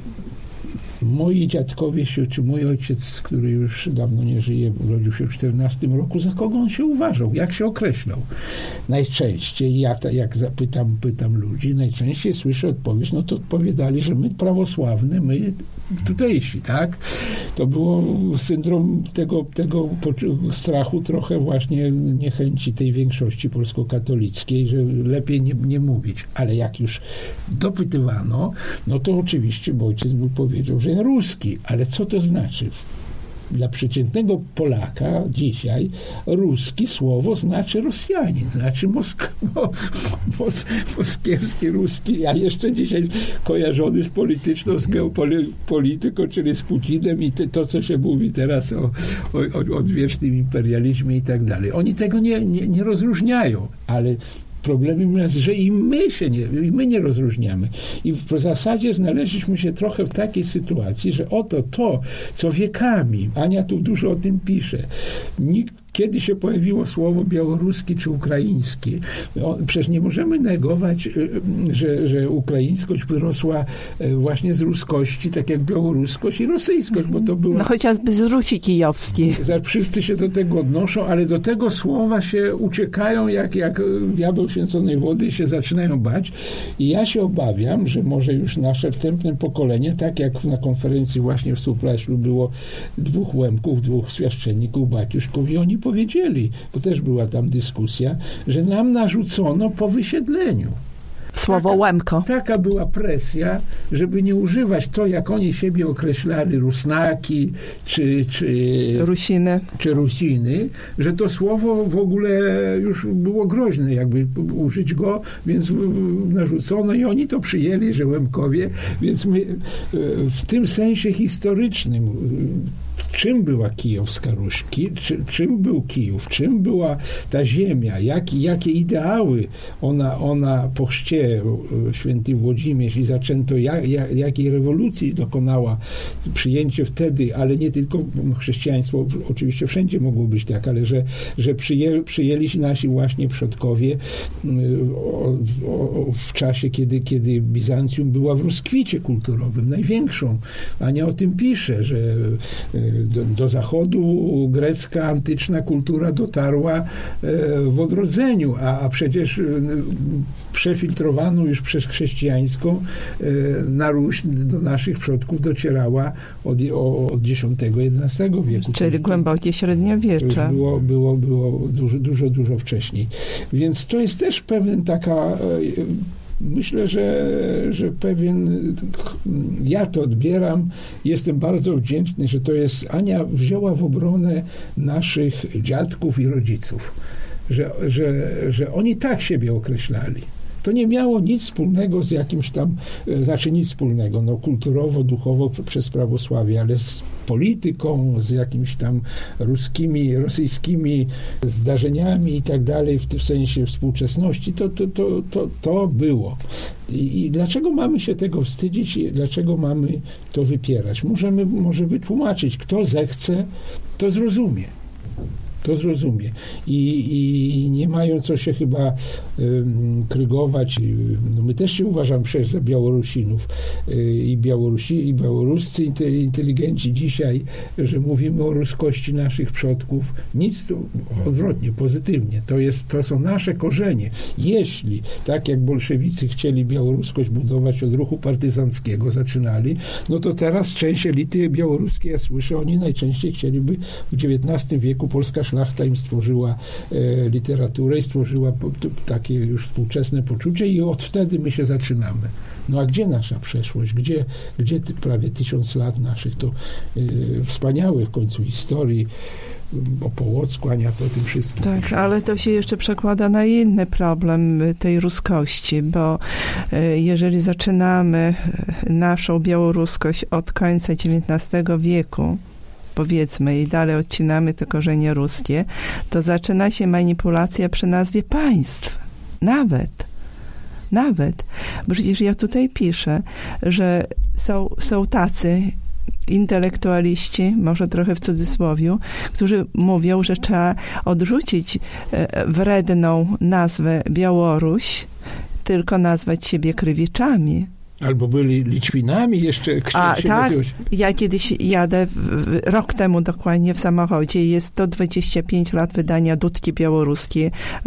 moi dziadkowie się, czy mój ojciec, który już dawno nie żyje, urodził się w czternastym roku, za kogo on się uważał? Jak się określał? Najczęściej, ja ta, jak zapytam pytam ludzi, najczęściej słyszę odpowiedź, no to odpowiadali, że my prawosławne, my tutejsi, tak? To było syndrom tego, tego strachu, trochę właśnie niechęci tej większości polskokatolickiej, że lepiej nie, nie mówić. Ale jak już dopytywano, no to oczywiście, bo ojciec mój powiedział, że ruski, ale co to znaczy? Dla przeciętnego Polaka dzisiaj ruski słowo znaczy Rosjanin, znaczy mosk- mo- mos- moskiewski, ruski, a jeszcze dzisiaj kojarzony z polityczną, z geopolityką, czyli z Putinem i te, to, co się mówi teraz o, o, o odwiecznym imperializmie i tak dalej. Oni tego nie, nie, nie rozróżniają, ale problemem jest, że i my się nie, i my nie rozróżniamy. I w zasadzie znaleźliśmy się trochę w takiej sytuacji, że oto to, co wiekami, Ania tu dużo o tym pisze, nikt kiedy się pojawiło słowo białoruski czy ukraiński, no, przecież nie możemy negować, że, że ukraińskość wyrosła właśnie z ruskości, tak jak białoruskość i rosyjskość, bo to było... No chociażby z Rusi Kijowskiej. Wszyscy się do tego odnoszą, ale do tego słowa się uciekają jak, jak diabeł święconej wody i się zaczynają bać. I ja się obawiam, że może już nasze wstępne pokolenie, tak jak na konferencji właśnie w Supraślu było dwóch Łemków, dwóch świaszczenników, baciuszków i oni powiedzieli, bo też była tam dyskusja, że nam narzucono po wysiedleniu. Słowo taka, łemko. Taka była presja, żeby nie używać to, jak oni siebie określali, Rusnaki, czy, czy, Rusiny. czy Rusiny, że to słowo w ogóle już było groźne, jakby użyć go, więc narzucono i oni to przyjęli, że Łemkowie, więc my w tym sensie historycznym, czym była Kijowska Ruś, Ki, czy, czym był Kijów, czym była ta ziemia, jak, jakie ideały ona, ona po chrzcie święty Włodzimierz i zaczęto, jak, jak, jakiej rewolucji dokonała przyjęcie wtedy, ale nie tylko chrześcijaństwo, oczywiście wszędzie mogło być tak, ale że, że przyjęli, przyjęli nasi właśnie przodkowie o, o, w czasie, kiedy, kiedy Bizancjum była w rozkwicie kulturowym, największą. Ania o tym pisze, że Do, do zachodu grecka, antyczna kultura dotarła w odrodzeniu, a, a przecież przefiltrowaną już przez chrześcijańską na Ruś do naszych przodków docierała od, od dziesiątego jedenastego wieku. Czyli głębokie średniowiecze. To już było, było, było dużo, dużo, dużo wcześniej. Więc to jest też pewien taka... Myślę, że, że pewien, ja to odbieram, jestem bardzo wdzięczny, że to jest, Ania wzięła w obronę naszych dziadków i rodziców, że, że, że oni tak siebie określali. To nie miało nic wspólnego z jakimś tam, znaczy nic wspólnego, no kulturowo, duchowo przez prawosławie, ale z polityką, z jakimiś tam ruskimi, rosyjskimi zdarzeniami i tak dalej, w tym sensie współczesności, to, to, to, to, to było. I, I dlaczego mamy się tego wstydzić? Dlaczego mamy to wypierać? Możemy może wytłumaczyć, kto zechce, to zrozumie. To zrozumie. I, i nie mają co się chyba um, krygować. No my też się uważam przecież za Białorusinów. I Białorusi, i białoruscy inteligenci dzisiaj, że mówimy o ruskości naszych przodków. Nic tu, odwrotnie, pozytywnie. To, jest, to są nasze korzenie. Jeśli, tak jak bolszewicy chcieli białoruskość budować od ruchu partyzanckiego, zaczynali, no to teraz część elity białoruskiej, ja słyszę, oni najczęściej chcieliby w dziewiętnastym wieku polska szlachta im stworzyła e, literaturę i stworzyła po, to, takie już współczesne poczucie i od wtedy my się zaczynamy. No a gdzie nasza przeszłość? Gdzie, gdzie ty, prawie tysiąc lat naszych to e, wspaniałych w końcu historii o Połocku, Ania to o tym wszystkim. Tak, pisze. Ale to się jeszcze przekłada na inny problem tej ruskości, bo e, jeżeli zaczynamy naszą białoruskość od końca dziewiętnastego wieku, powiedzmy, i dalej odcinamy te korzenie ruskie, to zaczyna się manipulacja przy nazwie państw. Nawet. Nawet. Bo przecież ja tutaj piszę, że są, są tacy intelektualiści, może trochę w cudzysłowiu, którzy mówią, że trzeba odrzucić wredną nazwę Białoruś, tylko nazwać siebie Krywiczami. Albo byli Litwinami jeszcze. A tak, ja kiedyś jadę, w, rok temu dokładnie w samochodzie, jest sto dwadzieścia pięć lat wydania Dudki Białoruskiej,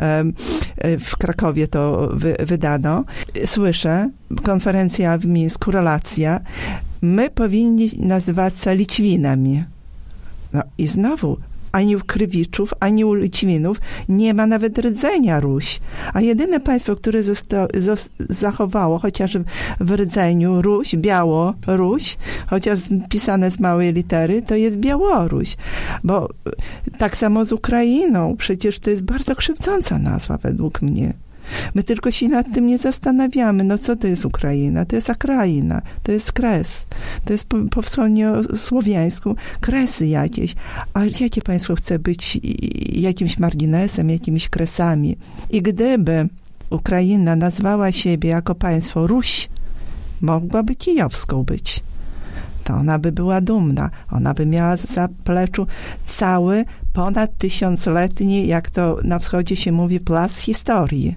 w Krakowie to wy, wydano. Słyszę, konferencja w Mińsku, relacja, my powinni nazywać się Litwinami. No i znowu, ani u Krywiczów, ani u Litwinów nie ma nawet rdzenia Ruś. A jedyne państwo, które zosta- zos- zachowało chociaż w rdzeniu Ruś, Biało, Ruś, chociaż pisane z małej litery, to jest Białoruś. Bo tak samo z Ukrainą, przecież to jest bardzo krzywdząca nazwa według mnie. My tylko się nad tym nie zastanawiamy. No co to jest Ukraina? To jest Akraina, to jest kres. To jest po, po wschodniosłowiańsku kresy jakieś. A jakie państwo chce być jakimś marginesem, jakimiś kresami? I gdyby Ukraina nazwała siebie jako państwo Ruś, mogłaby kijowską być. To ona by była dumna. Ona by miała za pleczu cały ponad tysiącletni, jak to na wschodzie się mówi, plac historii.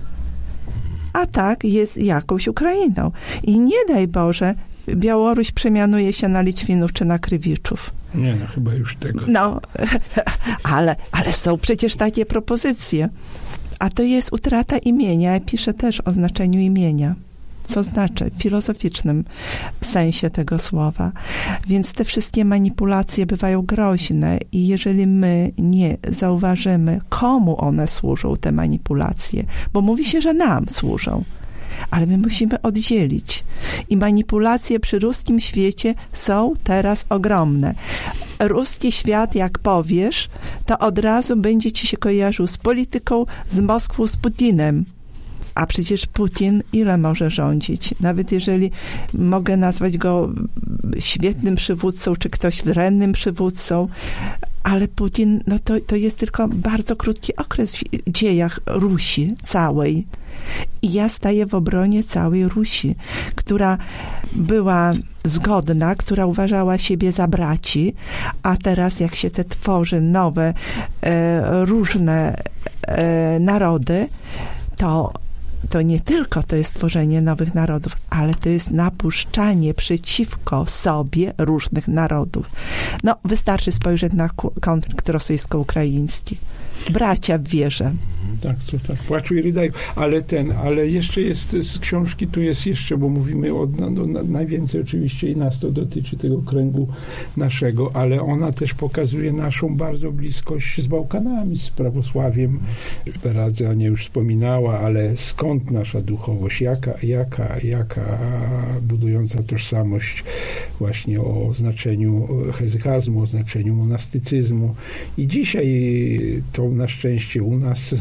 A tak jest jakąś Ukrainą. I nie daj Boże, Białoruś przemianuje się na Litwinów czy na Krywiczów. Nie, no chyba już tego. No, ale, ale są przecież takie propozycje. A to jest utrata imienia. Ja piszę też o znaczeniu imienia. Co znaczy w filozoficznym sensie tego słowa. Więc te wszystkie manipulacje bywają groźne i jeżeli my nie zauważymy, komu one służą, te manipulacje, bo mówi się, że nam służą, ale my musimy oddzielić. I manipulacje przy ruskim świecie są teraz ogromne. Ruski świat, jak powiesz, to od razu będzie ci się kojarzył z polityką, z Moskwą, z Putinem. A przecież Putin ile może rządzić? Nawet jeżeli mogę nazwać go świetnym przywódcą, czy ktoś wrennym przywódcą, ale Putin, no to, to jest tylko bardzo krótki okres w dziejach Rusi całej. I ja staję w obronie całej Rusi, która była zgodna, która uważała siebie za braci, a teraz jak się te tworzy nowe, e, różne e, narody, to to nie tylko to jest tworzenie nowych narodów, ale to jest napuszczanie przeciwko sobie różnych narodów. No, wystarczy spojrzeć na konflikt rosyjsko-ukraiński. Bracia w wierze. Tak, to tak, płaczu i rydaju. Ale ten, ale jeszcze jest z książki, tu jest jeszcze, bo mówimy o, no, no, najwięcej oczywiście i nas to dotyczy tego kręgu naszego, ale ona też pokazuje naszą bardzo bliskość z Bałkanami, z prawosławiem. Radza nie już wspominała, ale skąd nasza duchowość, jaka, jaka, jaka budująca tożsamość właśnie o znaczeniu hezychazmu, o znaczeniu monastycyzmu. I dzisiaj to na szczęście u nas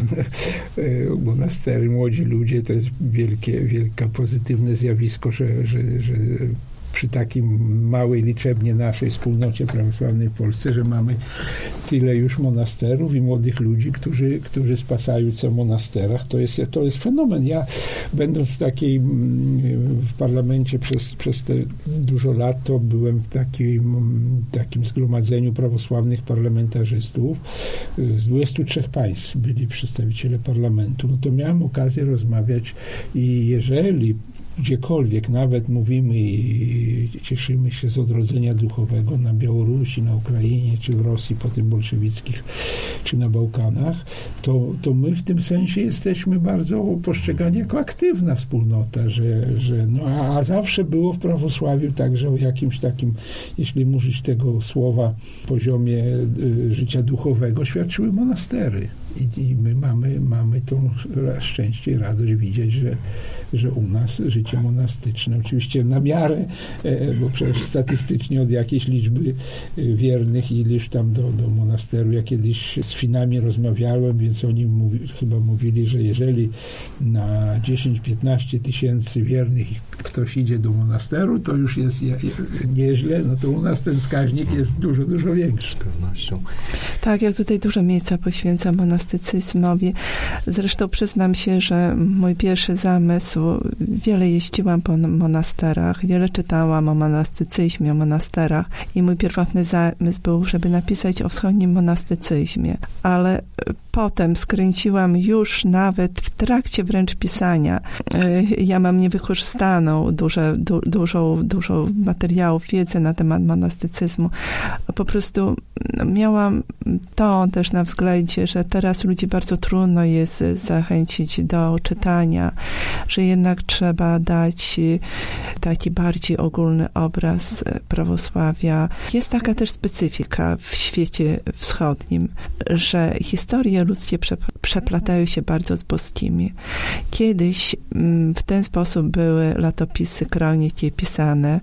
monastery, młodzi ludzie, to jest wielkie, wielkie pozytywne zjawisko, że, że, że przy takim małej liczebnie naszej wspólnocie prawosławnej w Polsce, że mamy tyle już monasterów i młodych ludzi, którzy, którzy spasają co w monasterach. To jest, to jest fenomen. Ja będąc w takiej w parlamencie przez, przez te dużo lat, to byłem w takim, takim zgromadzeniu prawosławnych parlamentarzystów. Z dwudziestu trzech państw byli przedstawiciele parlamentu. No to miałem okazję rozmawiać i jeżeli gdziekolwiek nawet mówimy i cieszymy się z odrodzenia duchowego na Białorusi, na Ukrainie, czy w Rosji po tym bolszewickich, czy na Bałkanach, to, to my w tym sensie jesteśmy bardzo postrzegani jako aktywna wspólnota, że, że no, a, a zawsze było w prawosławiu także o jakimś takim, jeśli użyć tego słowa, poziomie y, życia duchowego, świadczyły monastery. I, i my mamy, mamy to szczęście i radość widzieć, że, że u nas życie monastyczne, oczywiście na miarę, bo przecież statystycznie od jakiejś liczby wiernych ileś tam do, do monasteru. Ja kiedyś z Finami rozmawiałem, więc oni mówi, chyba mówili, że jeżeli na dziesięć piętnaście tysięcy wiernych ktoś idzie do monasteru, to już jest je, nieźle, no to u nas ten wskaźnik jest dużo, dużo większy. Z pewnością. Tak, jak tutaj dużo miejsca poświęcam monastycyzmowi. Zresztą przyznam się, że mój pierwszy zamysł, wiele jeździłam po monasterach, wiele czytałam o monastycyzmie, o monasterach i mój pierwotny zamysł był, żeby napisać o wschodnim monastycyzmie, ale potem skręciłam już nawet w trakcie wręcz pisania. Ja mam niewykorzystaną duże, du, dużą, dużo materiałów, wiedzy na temat monastycyzmu. Po prostu miałam to też na względzie, że teraz ludzi bardzo trudno jest zachęcić do czytania, że jednak trzeba dać taki bardziej ogólny obraz prawosławia. Jest taka też specyfika w świecie wschodnim, że historie ludzkie przeplatają się bardzo z boskimi. Kiedyś w ten sposób były latopisy, kroniki pisane,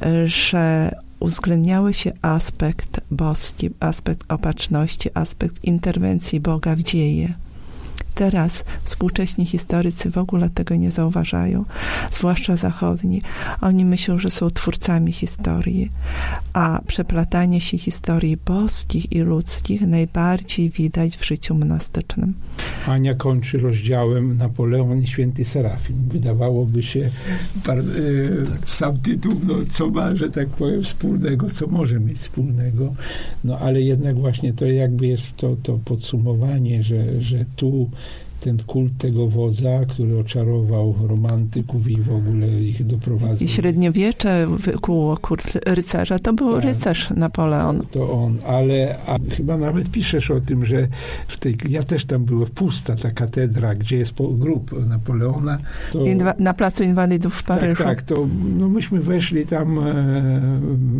że uwzględniały się aspekt boski, aspekt opatrzności, aspekt interwencji Boga w dzieje. Teraz współcześni historycy w ogóle tego nie zauważają, zwłaszcza zachodni. Oni myślą, że są twórcami historii, a przeplatanie się historii boskich i ludzkich najbardziej widać w życiu monastycznym. Ania kończy rozdziałem Napoleon i Święty Serafin. Wydawałoby się par, e, tak. sam tytuł, no, co ma, że tak powiem, wspólnego, co może mieć wspólnego, no ale jednak właśnie to jakby jest to, to podsumowanie, że, że tu ten kult tego wodza, który oczarował romantyków i w ogóle ich doprowadzał. I średniowiecze wykuło kult rycerza. To był tak, rycerz Napoleon. To, to on, ale a chyba nawet piszesz o tym, że w tej, ja też tam byłem, pusta ta katedra, gdzie jest po, grób Napoleona. To, Inwa- na Placu Inwalidów w Paryżu. Tak, tak, to no myśmy weszli tam, e,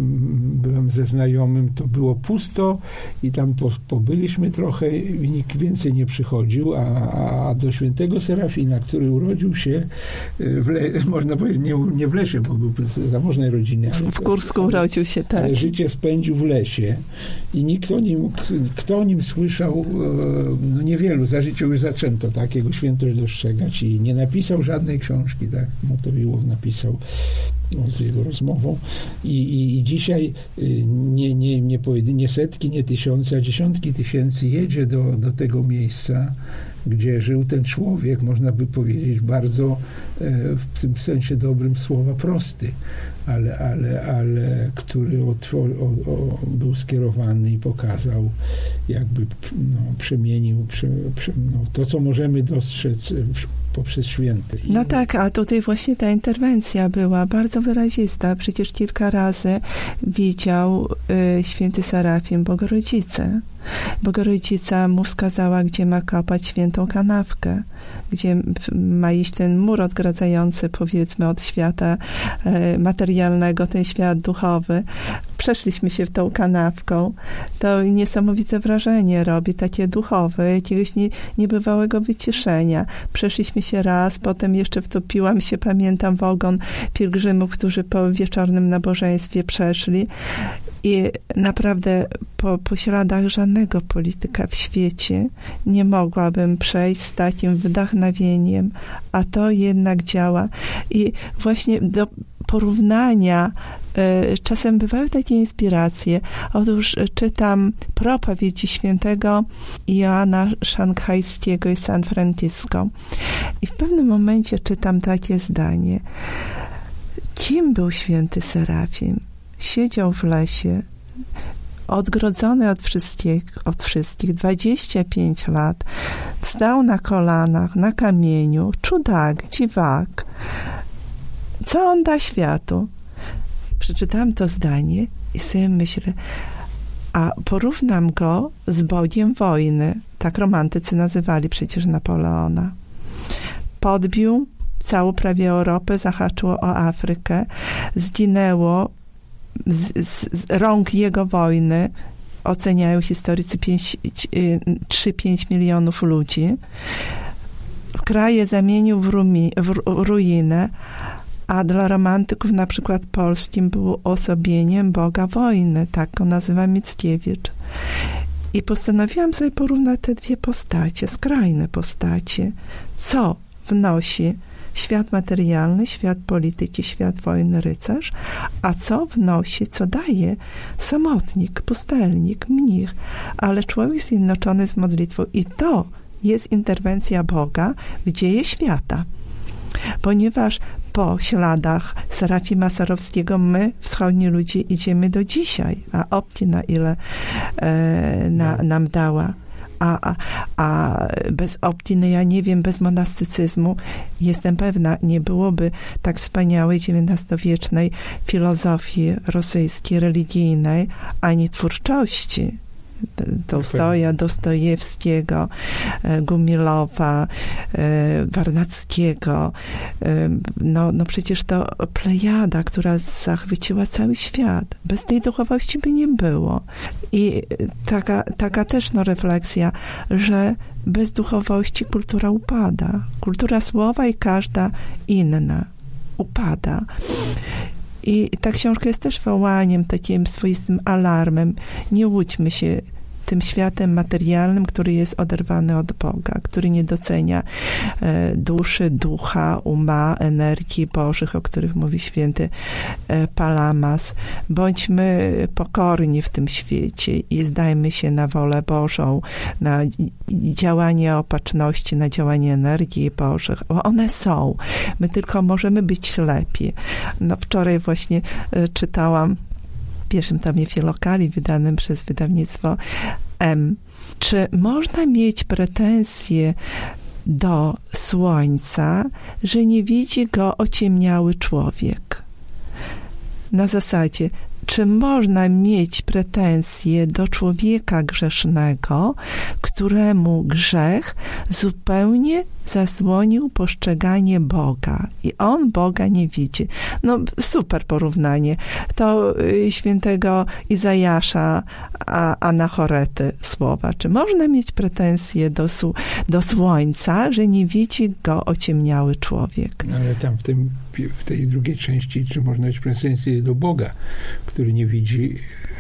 byłem ze znajomym, to było pusto i tam po, pobyliśmy trochę i nikt więcej nie przychodził, a, a a do świętego Serafina, który urodził się w le, można powiedzieć, nie, nie w lesie, bo był z zamożnej rodziny. Ale, w Górsku urodził się, tak. Ale życie spędził w lesie i nikt o nim, kto o nim słyszał, no niewielu. Za życie już zaczęto tak jego świętość dostrzegać i nie napisał żadnej książki, tak. Motowiłow napisał z jego rozmową i, i, i dzisiaj nie, nie, nie, nie setki, nie tysiące, a dziesiątki tysięcy jedzie do, do tego miejsca, gdzie żył ten człowiek, można by powiedzieć, bardzo w tym sensie dobrym słowa prosty, ale, ale, ale który otwor, o, o, był skierowany i pokazał, jakby no, przemienił prze, prze, no, to, co możemy dostrzec poprzez święty. No tak, a tutaj właśnie ta interwencja była bardzo wyrazista. Przecież kilka razy widział y, święty Serafim Bogorodzicę. Bogorodzica mu wskazała, gdzie ma kopać świętą kanawkę, gdzie ma iść ten mur odgradzający, powiedzmy, od świata e, materialnego, ten świat duchowy. Przeszliśmy się tą kanawką. To niesamowite wrażenie robi, takie duchowe, jakiegoś nie, niebywałego wyciszenia. Przeszliśmy się raz, potem jeszcze wtopiłam się, pamiętam, w ogon pielgrzymów, którzy po wieczornym nabożeństwie przeszli. I naprawdę po, po śladach żadnego polityka w świecie nie mogłabym przejść z takim wdachnowieniem, a to jednak działa. I właśnie do porównania y, czasem bywały takie inspiracje. Otóż czytam propowiedzi świętego Joana Szanghajskiego i San Francisco i w pewnym momencie czytam takie zdanie. Kim był święty Serafim? Siedział w lesie, odgrodzony od wszystkich, od wszystkich, dwadzieścia pięć lat, stał na kolanach, na kamieniu, czudak, dziwak. Co on da światu? Przeczytałam to zdanie i sobie myślę, a porównam go z Bogiem wojny. Tak romantycy nazywali przecież Napoleona. Podbił całą prawie Europę, zahaczyło o Afrykę, zginęło z, z, z rąk jego wojny, oceniają historycy trzy pięć milionów ludzi. Kraje zamienił w, rumi, w ruinę, a dla romantyków na przykład polskim był osobieniem Boga wojny, tak go nazywa Mickiewicz. I postanowiłam sobie porównać te dwie postacie, skrajne postacie. Co wnosi świat materialny, świat polityki, świat wojny, rycerz, a co wnosi, co daje samotnik, pustelnik, mnich, ale człowiek zjednoczony z modlitwą. I to jest interwencja Boga w dzieje świata. Ponieważ po śladach Serafima Sarowskiego my, wschodni ludzie, idziemy do dzisiaj, a opcji na ile e, na, nam dała. A, a, a bez optiny, ja nie wiem, bez monastycyzmu, jestem pewna, nie byłoby tak wspaniałej dziewiętnastowiecznej filozofii rosyjskiej, religijnej, ani twórczości Tołstoja, Dostojewskiego, Gumilowa, Warnackiego. No, no przecież to plejada, która zachwyciła cały świat. Bez tej duchowości by nie było. I taka, taka też no, refleksja, że bez duchowości kultura upada. Kultura słowa i każda inna upada. I ta książka jest też wołaniem, takim swoistym alarmem. Nie łudźmy się tym światem materialnym, który jest oderwany od Boga, który nie docenia e, duszy, ducha, uma, energii Bożych, o których mówi święty e, Palamas. Bądźmy pokorni w tym świecie i zdajmy się na wolę Bożą, na działanie opatrzności, na działanie energii Bożych, bo one są. My tylko możemy być ślepi. No wczoraj właśnie e, czytałam w pierwszym tomie Filokali, wydanym przez wydawnictwo M. Czy można mieć pretensje do słońca, że nie widzi go ociemniały człowiek? Na zasadzie, czy można mieć pretensje do człowieka grzesznego, któremu grzech zupełnie zasłonił postrzeganie Boga i on Boga nie widzi. No super porównanie. To y, świętego Izajasza a, Anachorety słowa. Czy można mieć pretensje do, do słońca, że nie widzi go ociemniały człowiek? No, ale tam w, tym, w tej drugiej części, czy można mieć pretensje do Boga, który nie widzi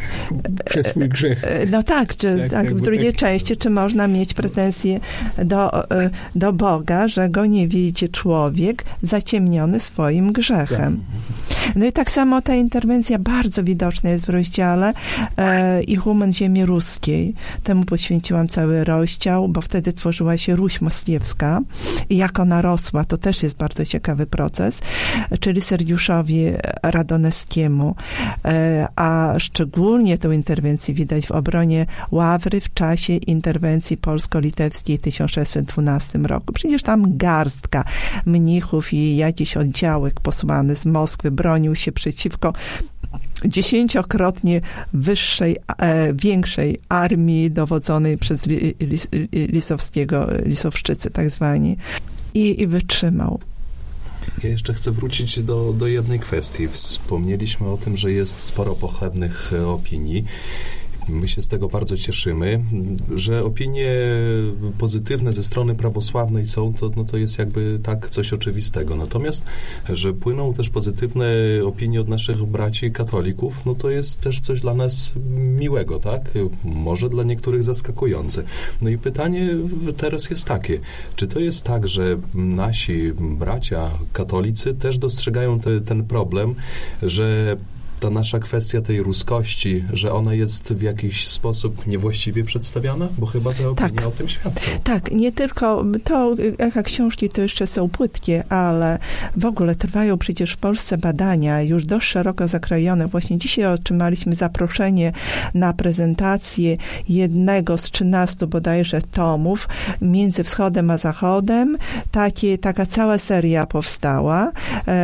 przez swój grzech. No tak, czy, tak, tak w drugiej tak. części, czy można mieć pretensje do, do Boga, że go nie widzi człowiek zaciemniony swoim grzechem. Tak. No i tak samo ta interwencja bardzo widoczna jest w rozdziale e, Ichumen ziemi ruskiej. Temu poświęciłam cały rozdział, bo wtedy tworzyła się Ruś Moskiewska i jak ona rosła, to też jest bardzo ciekawy proces, czyli Sergiuszowi Radoneskiemu, e, a szczególnie Szczególnie tę interwencję widać w obronie Ławry w czasie interwencji polsko-litewskiej w tysiąc sześćset dwunastym roku. Przecież tam garstka mnichów i jakiś oddziałek posłany z Moskwy bronił się przeciwko dziesięciokrotnie wyższej, e, większej armii dowodzonej przez li, lis, Lisowskiego, Lisowszczycy tak zwani. I, i wytrzymał. Ja jeszcze chcę wrócić do, do jednej kwestii. Wspomnieliśmy o tym, że jest sporo pochlebnych opinii. My się z tego bardzo cieszymy, że opinie pozytywne ze strony prawosławnej są, to, no to jest jakby tak coś oczywistego. Natomiast, że płyną też pozytywne opinie od naszych braci katolików, no to jest też coś dla nas miłego, tak? Może dla niektórych zaskakujące. No i pytanie teraz jest takie, czy to jest tak, że nasi bracia katolicy też dostrzegają te, ten problem, że ta nasza kwestia tej ruskości, że ona jest w jakiś sposób niewłaściwie przedstawiana? Bo chyba te opinie tak. o tym świadczą. Tak, nie tylko to, jak książki to jeszcze są płytkie, ale w ogóle trwają przecież w Polsce badania już dość szeroko zakrojone. Właśnie dzisiaj otrzymaliśmy zaproszenie na prezentację jednego z trzynastu bodajże tomów między wschodem a zachodem. Takie, taka cała seria powstała.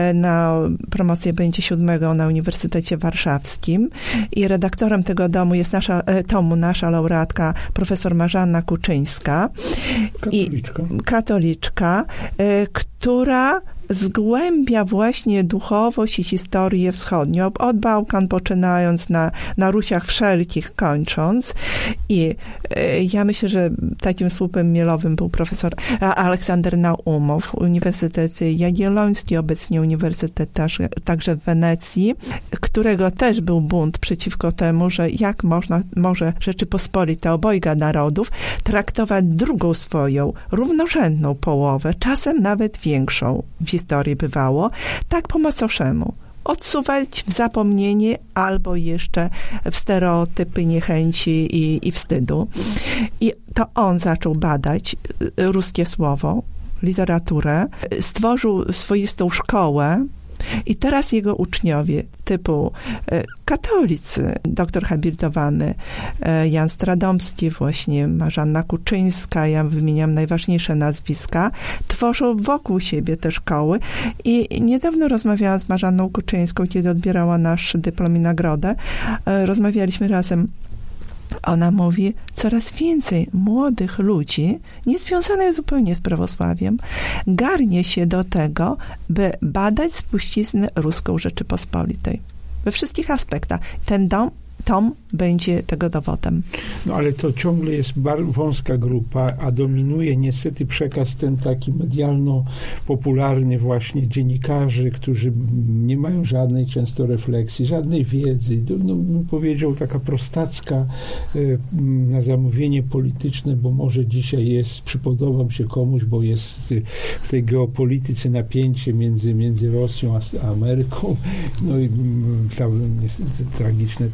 Na promocję będzie siódmego na Uniwersytecie Warszawskim i redaktorem tego domu jest nasza, tomu nasza laureatka profesor Marzanna Kuczyńska. Katoliczka. I, katoliczka, y, która zgłębia właśnie duchowość i historię wschodnią, od Bałkan poczynając na, na Rusiach wszelkich kończąc. I y, ja myślę, że takim słupem mielowym był profesor Aleksander Naumow, Uniwersytet Jagielloński, obecnie Uniwersytet też, także w Wenecji, którego też był bunt przeciwko temu, że jak można, może Rzeczypospolita obojga narodów traktować drugą swoją, równorzędną połowę, czasem nawet większą w historii bywało, tak po macoszemu. Odsuwać w zapomnienie albo jeszcze w stereotypy niechęci i, i wstydu. I to on zaczął badać ruskie słowo, literaturę, stworzył swoistą szkołę i teraz jego uczniowie typu katolicy, doktor habilitowany Jan Stradomski, właśnie Marzanna Kuczyńska, ja wymieniam najważniejsze nazwiska, tworzą wokół siebie te szkoły i niedawno rozmawiałam z Marzanną Kuczyńską, kiedy odbierała nasz dyplom i nagrodę. Rozmawialiśmy razem. Ona mówi, coraz więcej młodych ludzi, niezwiązanych zupełnie z prawosławiem, garnie się do tego, by badać spuściznę ruską Rzeczypospolitej. We wszystkich aspektach. Ten dom, tom będzie tego dowodem. No ale to ciągle jest bar- wąska grupa, a dominuje niestety przekaz ten taki medialno-popularny właśnie dziennikarzy, którzy nie mają żadnej często refleksji, żadnej wiedzy. No, bym powiedział taka prostacka y, na zamówienie polityczne, bo może dzisiaj jest, przypodobam się komuś, bo jest y, w tej geopolityce napięcie między, między Rosją a, a Ameryką. No i y, tam jest tragiczny ten konflikt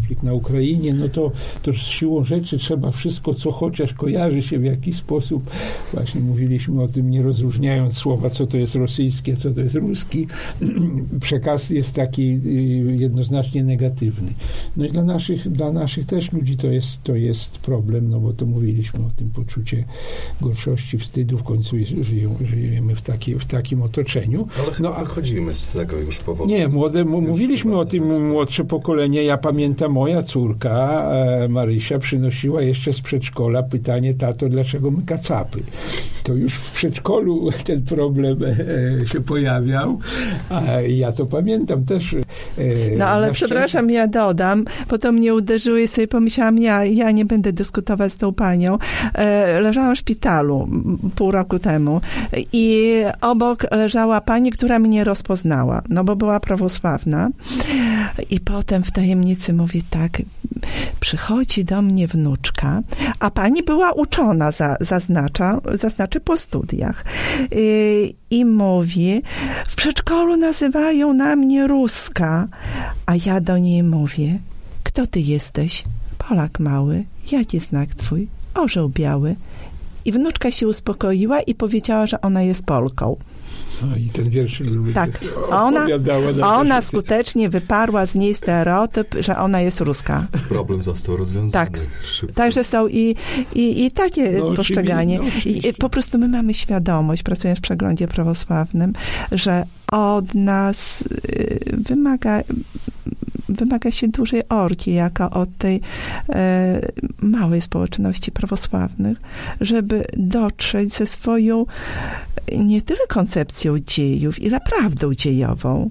konflikt na Ukrainie, no to, to z siłą rzeczy trzeba wszystko, co chociaż kojarzy się w jakiś sposób, właśnie mówiliśmy o tym, nie rozróżniając słowa, co to jest rosyjskie, co to jest ruski, przekaz jest taki jednoznacznie negatywny. No i dla naszych, dla naszych też ludzi to jest, to jest problem, no bo to mówiliśmy o tym poczucie gorszości, wstydu, w końcu żyją, żyjemy w, taki, w takim otoczeniu. Ale chyba no, a wychodzimy z tego już powoli. Nie, młode, mówiliśmy o tym, młodsze pokolenie. Ja pamiętam, moja córka e, Marysia przynosiła jeszcze z przedszkola pytanie: tato, dlaczego my kacapy? To już w przedszkolu ten problem e, się pojawiał, a ja to pamiętam też. E, no ale przepraszam, ja dodam, bo to mnie uderzyło i sobie pomyślałam, ja, ja nie będę dyskutować z tą panią. E, leżałam w szpitalu pół roku temu i obok leżała pani, która mnie rozpoznała, no bo była prawosławna. I potem w tajemnicy mówi tak: przychodzi do mnie wnuczka, a pani była uczona, za, zaznacza, zaznaczy po studiach. I, i mówi: w przedszkolu nazywają na mnie Ruska, a ja do niej mówię: kto ty jesteś? Polak mały. Jaki znak twój? Orzeł biały. I wnuczka się uspokoiła i powiedziała, że ona jest Polką. A, i ten wiersz lubię. Tak. A ona, a ona skutecznie wyparła z niej stereotyp, że ona jest Ruska. Problem został rozwiązany. Tak. Także są i, i, i takie no, postrzeganie. No, I po prostu my mamy świadomość, pracując w Przeglądzie Prawosławnym, że od nas wymaga wymaga się dużej orki, jako od tej e, małej społeczności prawosławnych, żeby dotrzeć ze swoją nie tyle koncepcją dziejów, ile prawdą dziejową.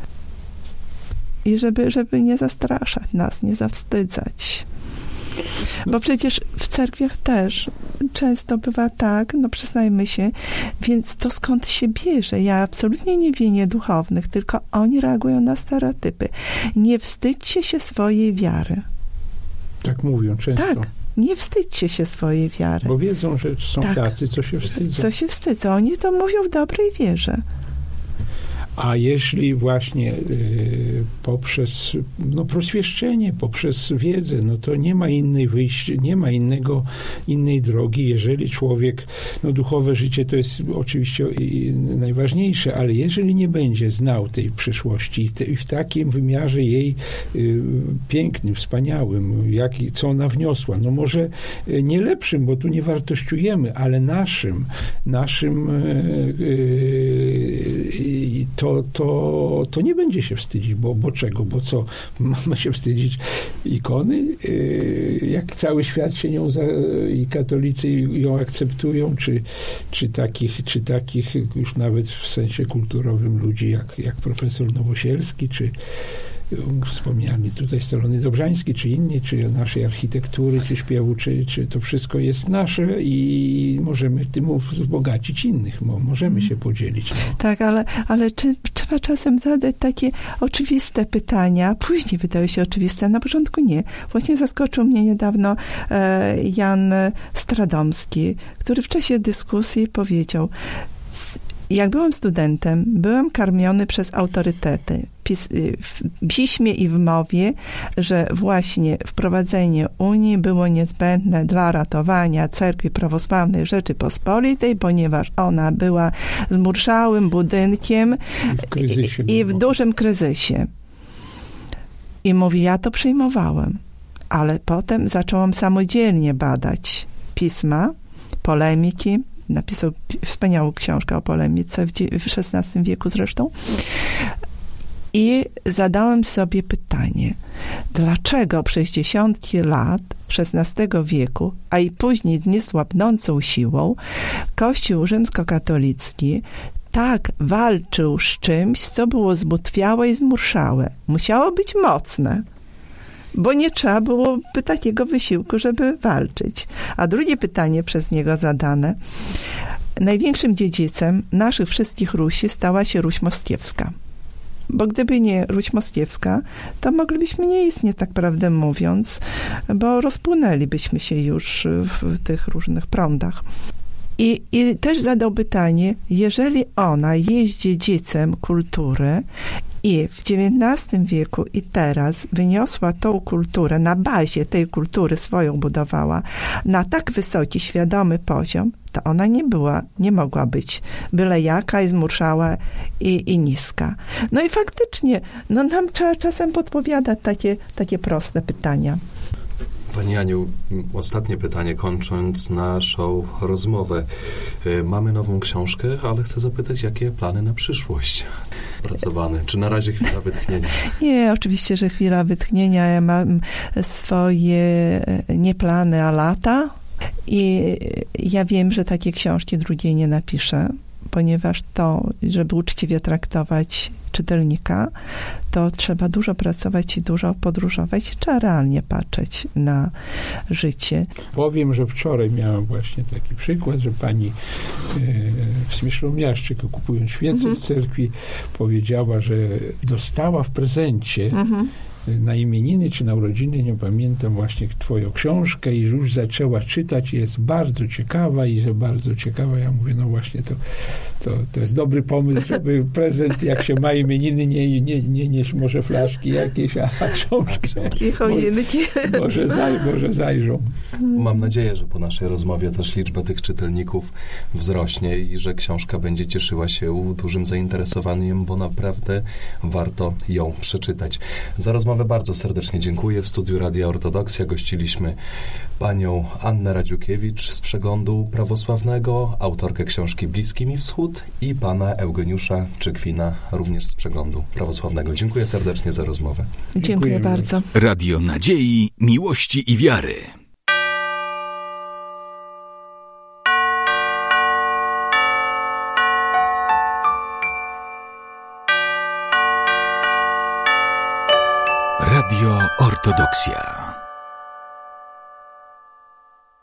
I żeby, żeby nie zastraszać nas, nie zawstydzać. Bo przecież w cerkwiach też często bywa tak, no przyznajmy się, więc to skąd się bierze? Ja absolutnie nie winię duchownych, tylko oni reagują na stereotypy. Nie wstydźcie się swojej wiary. Tak mówią często. Tak. Nie wstydźcie się swojej wiary. Bo wiedzą, że są tak. tacy, co się wstydzą. Co się wstydzą. Oni to mówią w dobrej wierze. A jeśli właśnie y, poprzez no, proswieszczenie, poprzez wiedzę, no to nie ma innej wyjścia, nie ma innego, innej drogi, jeżeli człowiek, no duchowe życie to jest oczywiście najważniejsze, ale jeżeli nie będzie znał tej przyszłości i, te, i w takim wymiarze jej y, pięknym, wspaniałym, jak, co ona wniosła, no może nie lepszym, bo tu nie wartościujemy, ale naszym, naszym y, y, to To, to, to nie będzie się wstydzić, bo, bo czego? Bo co? Mamy się wstydzić ikony? Jak cały świat się nią za, i katolicy ją akceptują, czy, czy, takich, czy takich już nawet w sensie kulturowym ludzi jak, jak profesor Nowosielski, czy wspomniany tutaj Stolony Dobrzański, czy inni, czy naszej architektury, czy śpiewu, czy, czy to wszystko jest nasze i możemy tym wzbogacić innych, bo możemy się podzielić. No. Tak, ale, ale czy, trzeba czasem zadać takie oczywiste pytania, później wydaje się oczywiste, na początku nie. Właśnie zaskoczył mnie niedawno e, Jan Stradomski, który w czasie dyskusji powiedział: jak byłem studentem, byłem karmiony przez autorytety Pis, w piśmie i w mowie, że właśnie wprowadzenie Unii było niezbędne dla ratowania Cerkwi Prawosławnej Rzeczypospolitej, ponieważ ona była zmurszałym budynkiem i, i w dużym kryzysie. I mówi, ja to przyjmowałem, ale potem zacząłem samodzielnie badać pisma, polemiki. Napisał wspaniałą książkę o polemice w szesnastym wieku zresztą. I zadałem sobie pytanie, dlaczego przez dziesiątki lat szesnastego wieku, a i później z niesłabnącą siłą, Kościół rzymskokatolicki tak walczył z czymś, co było zbutwiałe i zmurszałe. Musiało być mocne, bo nie trzeba byłoby takiego wysiłku, żeby walczyć. A drugie pytanie przez niego zadane. Największym dziedzicem naszych wszystkich Rusi stała się Ruś Moskiewska. Bo gdyby nie Ruś Moskiewska, to moglibyśmy nie istnieć, tak prawdę mówiąc, bo rozpłynęlibyśmy się już w tych różnych prądach. I, I też zadał pytanie, jeżeli ona jest dziedzicem kultury I w dziewiętnastym wieku i teraz wyniosła tą kulturę, na bazie tej kultury swoją budowała na tak wysoki, świadomy poziom, to ona nie była, nie mogła być byle jaka i zmurszała i, i niska. No i faktycznie, no nam trzeba czasem podpowiadać takie, takie proste pytania. Pani Aniu, ostatnie pytanie, kończąc naszą rozmowę. Mamy nową książkę, ale chcę zapytać, jakie plany na przyszłość pracowane? Czy na razie chwila wytchnienia? Nie, oczywiście, że chwila wytchnienia. Ja mam swoje nie plany, a lata. I ja wiem, że takie książki drugiej nie napiszę, ponieważ to, żeby uczciwie traktować czytelnika, to trzeba dużo pracować i dużo podróżować. Trzeba realnie patrzeć na życie. Powiem, że wczoraj miałam właśnie taki przykład, że pani e, w Śmieszno-Miaszczyk, kupując świecę mhm. w cerkwi, powiedziała, że dostała w prezencie mhm. na imieniny czy na urodziny, nie pamiętam, właśnie twoją książkę i już zaczęła czytać i jest bardzo ciekawa i że bardzo ciekawa. Ja mówię, no właśnie, to, to, to jest dobry pomysł, żeby prezent, jak się ma imieniny, nie, nie, nie nieść może flaszki jakieś, a książkę I choinki. Może, może, zaj, może zajrzą. Mam nadzieję, że po naszej rozmowie też liczba tych czytelników wzrośnie i że książka będzie cieszyła się dużym zainteresowaniem, bo naprawdę warto ją przeczytać. Za rozmowę bardzo serdecznie dziękuję. W studiu Radia Ortodoksja gościliśmy panią Annę Radziukiewicz z Przeglądu Prawosławnego, autorkę książki Bliski mi Wschód i pana Eugeniusza Czykwina, również z Przeglądu Prawosławnego. Dziękuję serdecznie za rozmowę. Dziękuję, Dziękuję bardzo. Radio Nadziei, Miłości i Wiary. Radio Ortodoksja.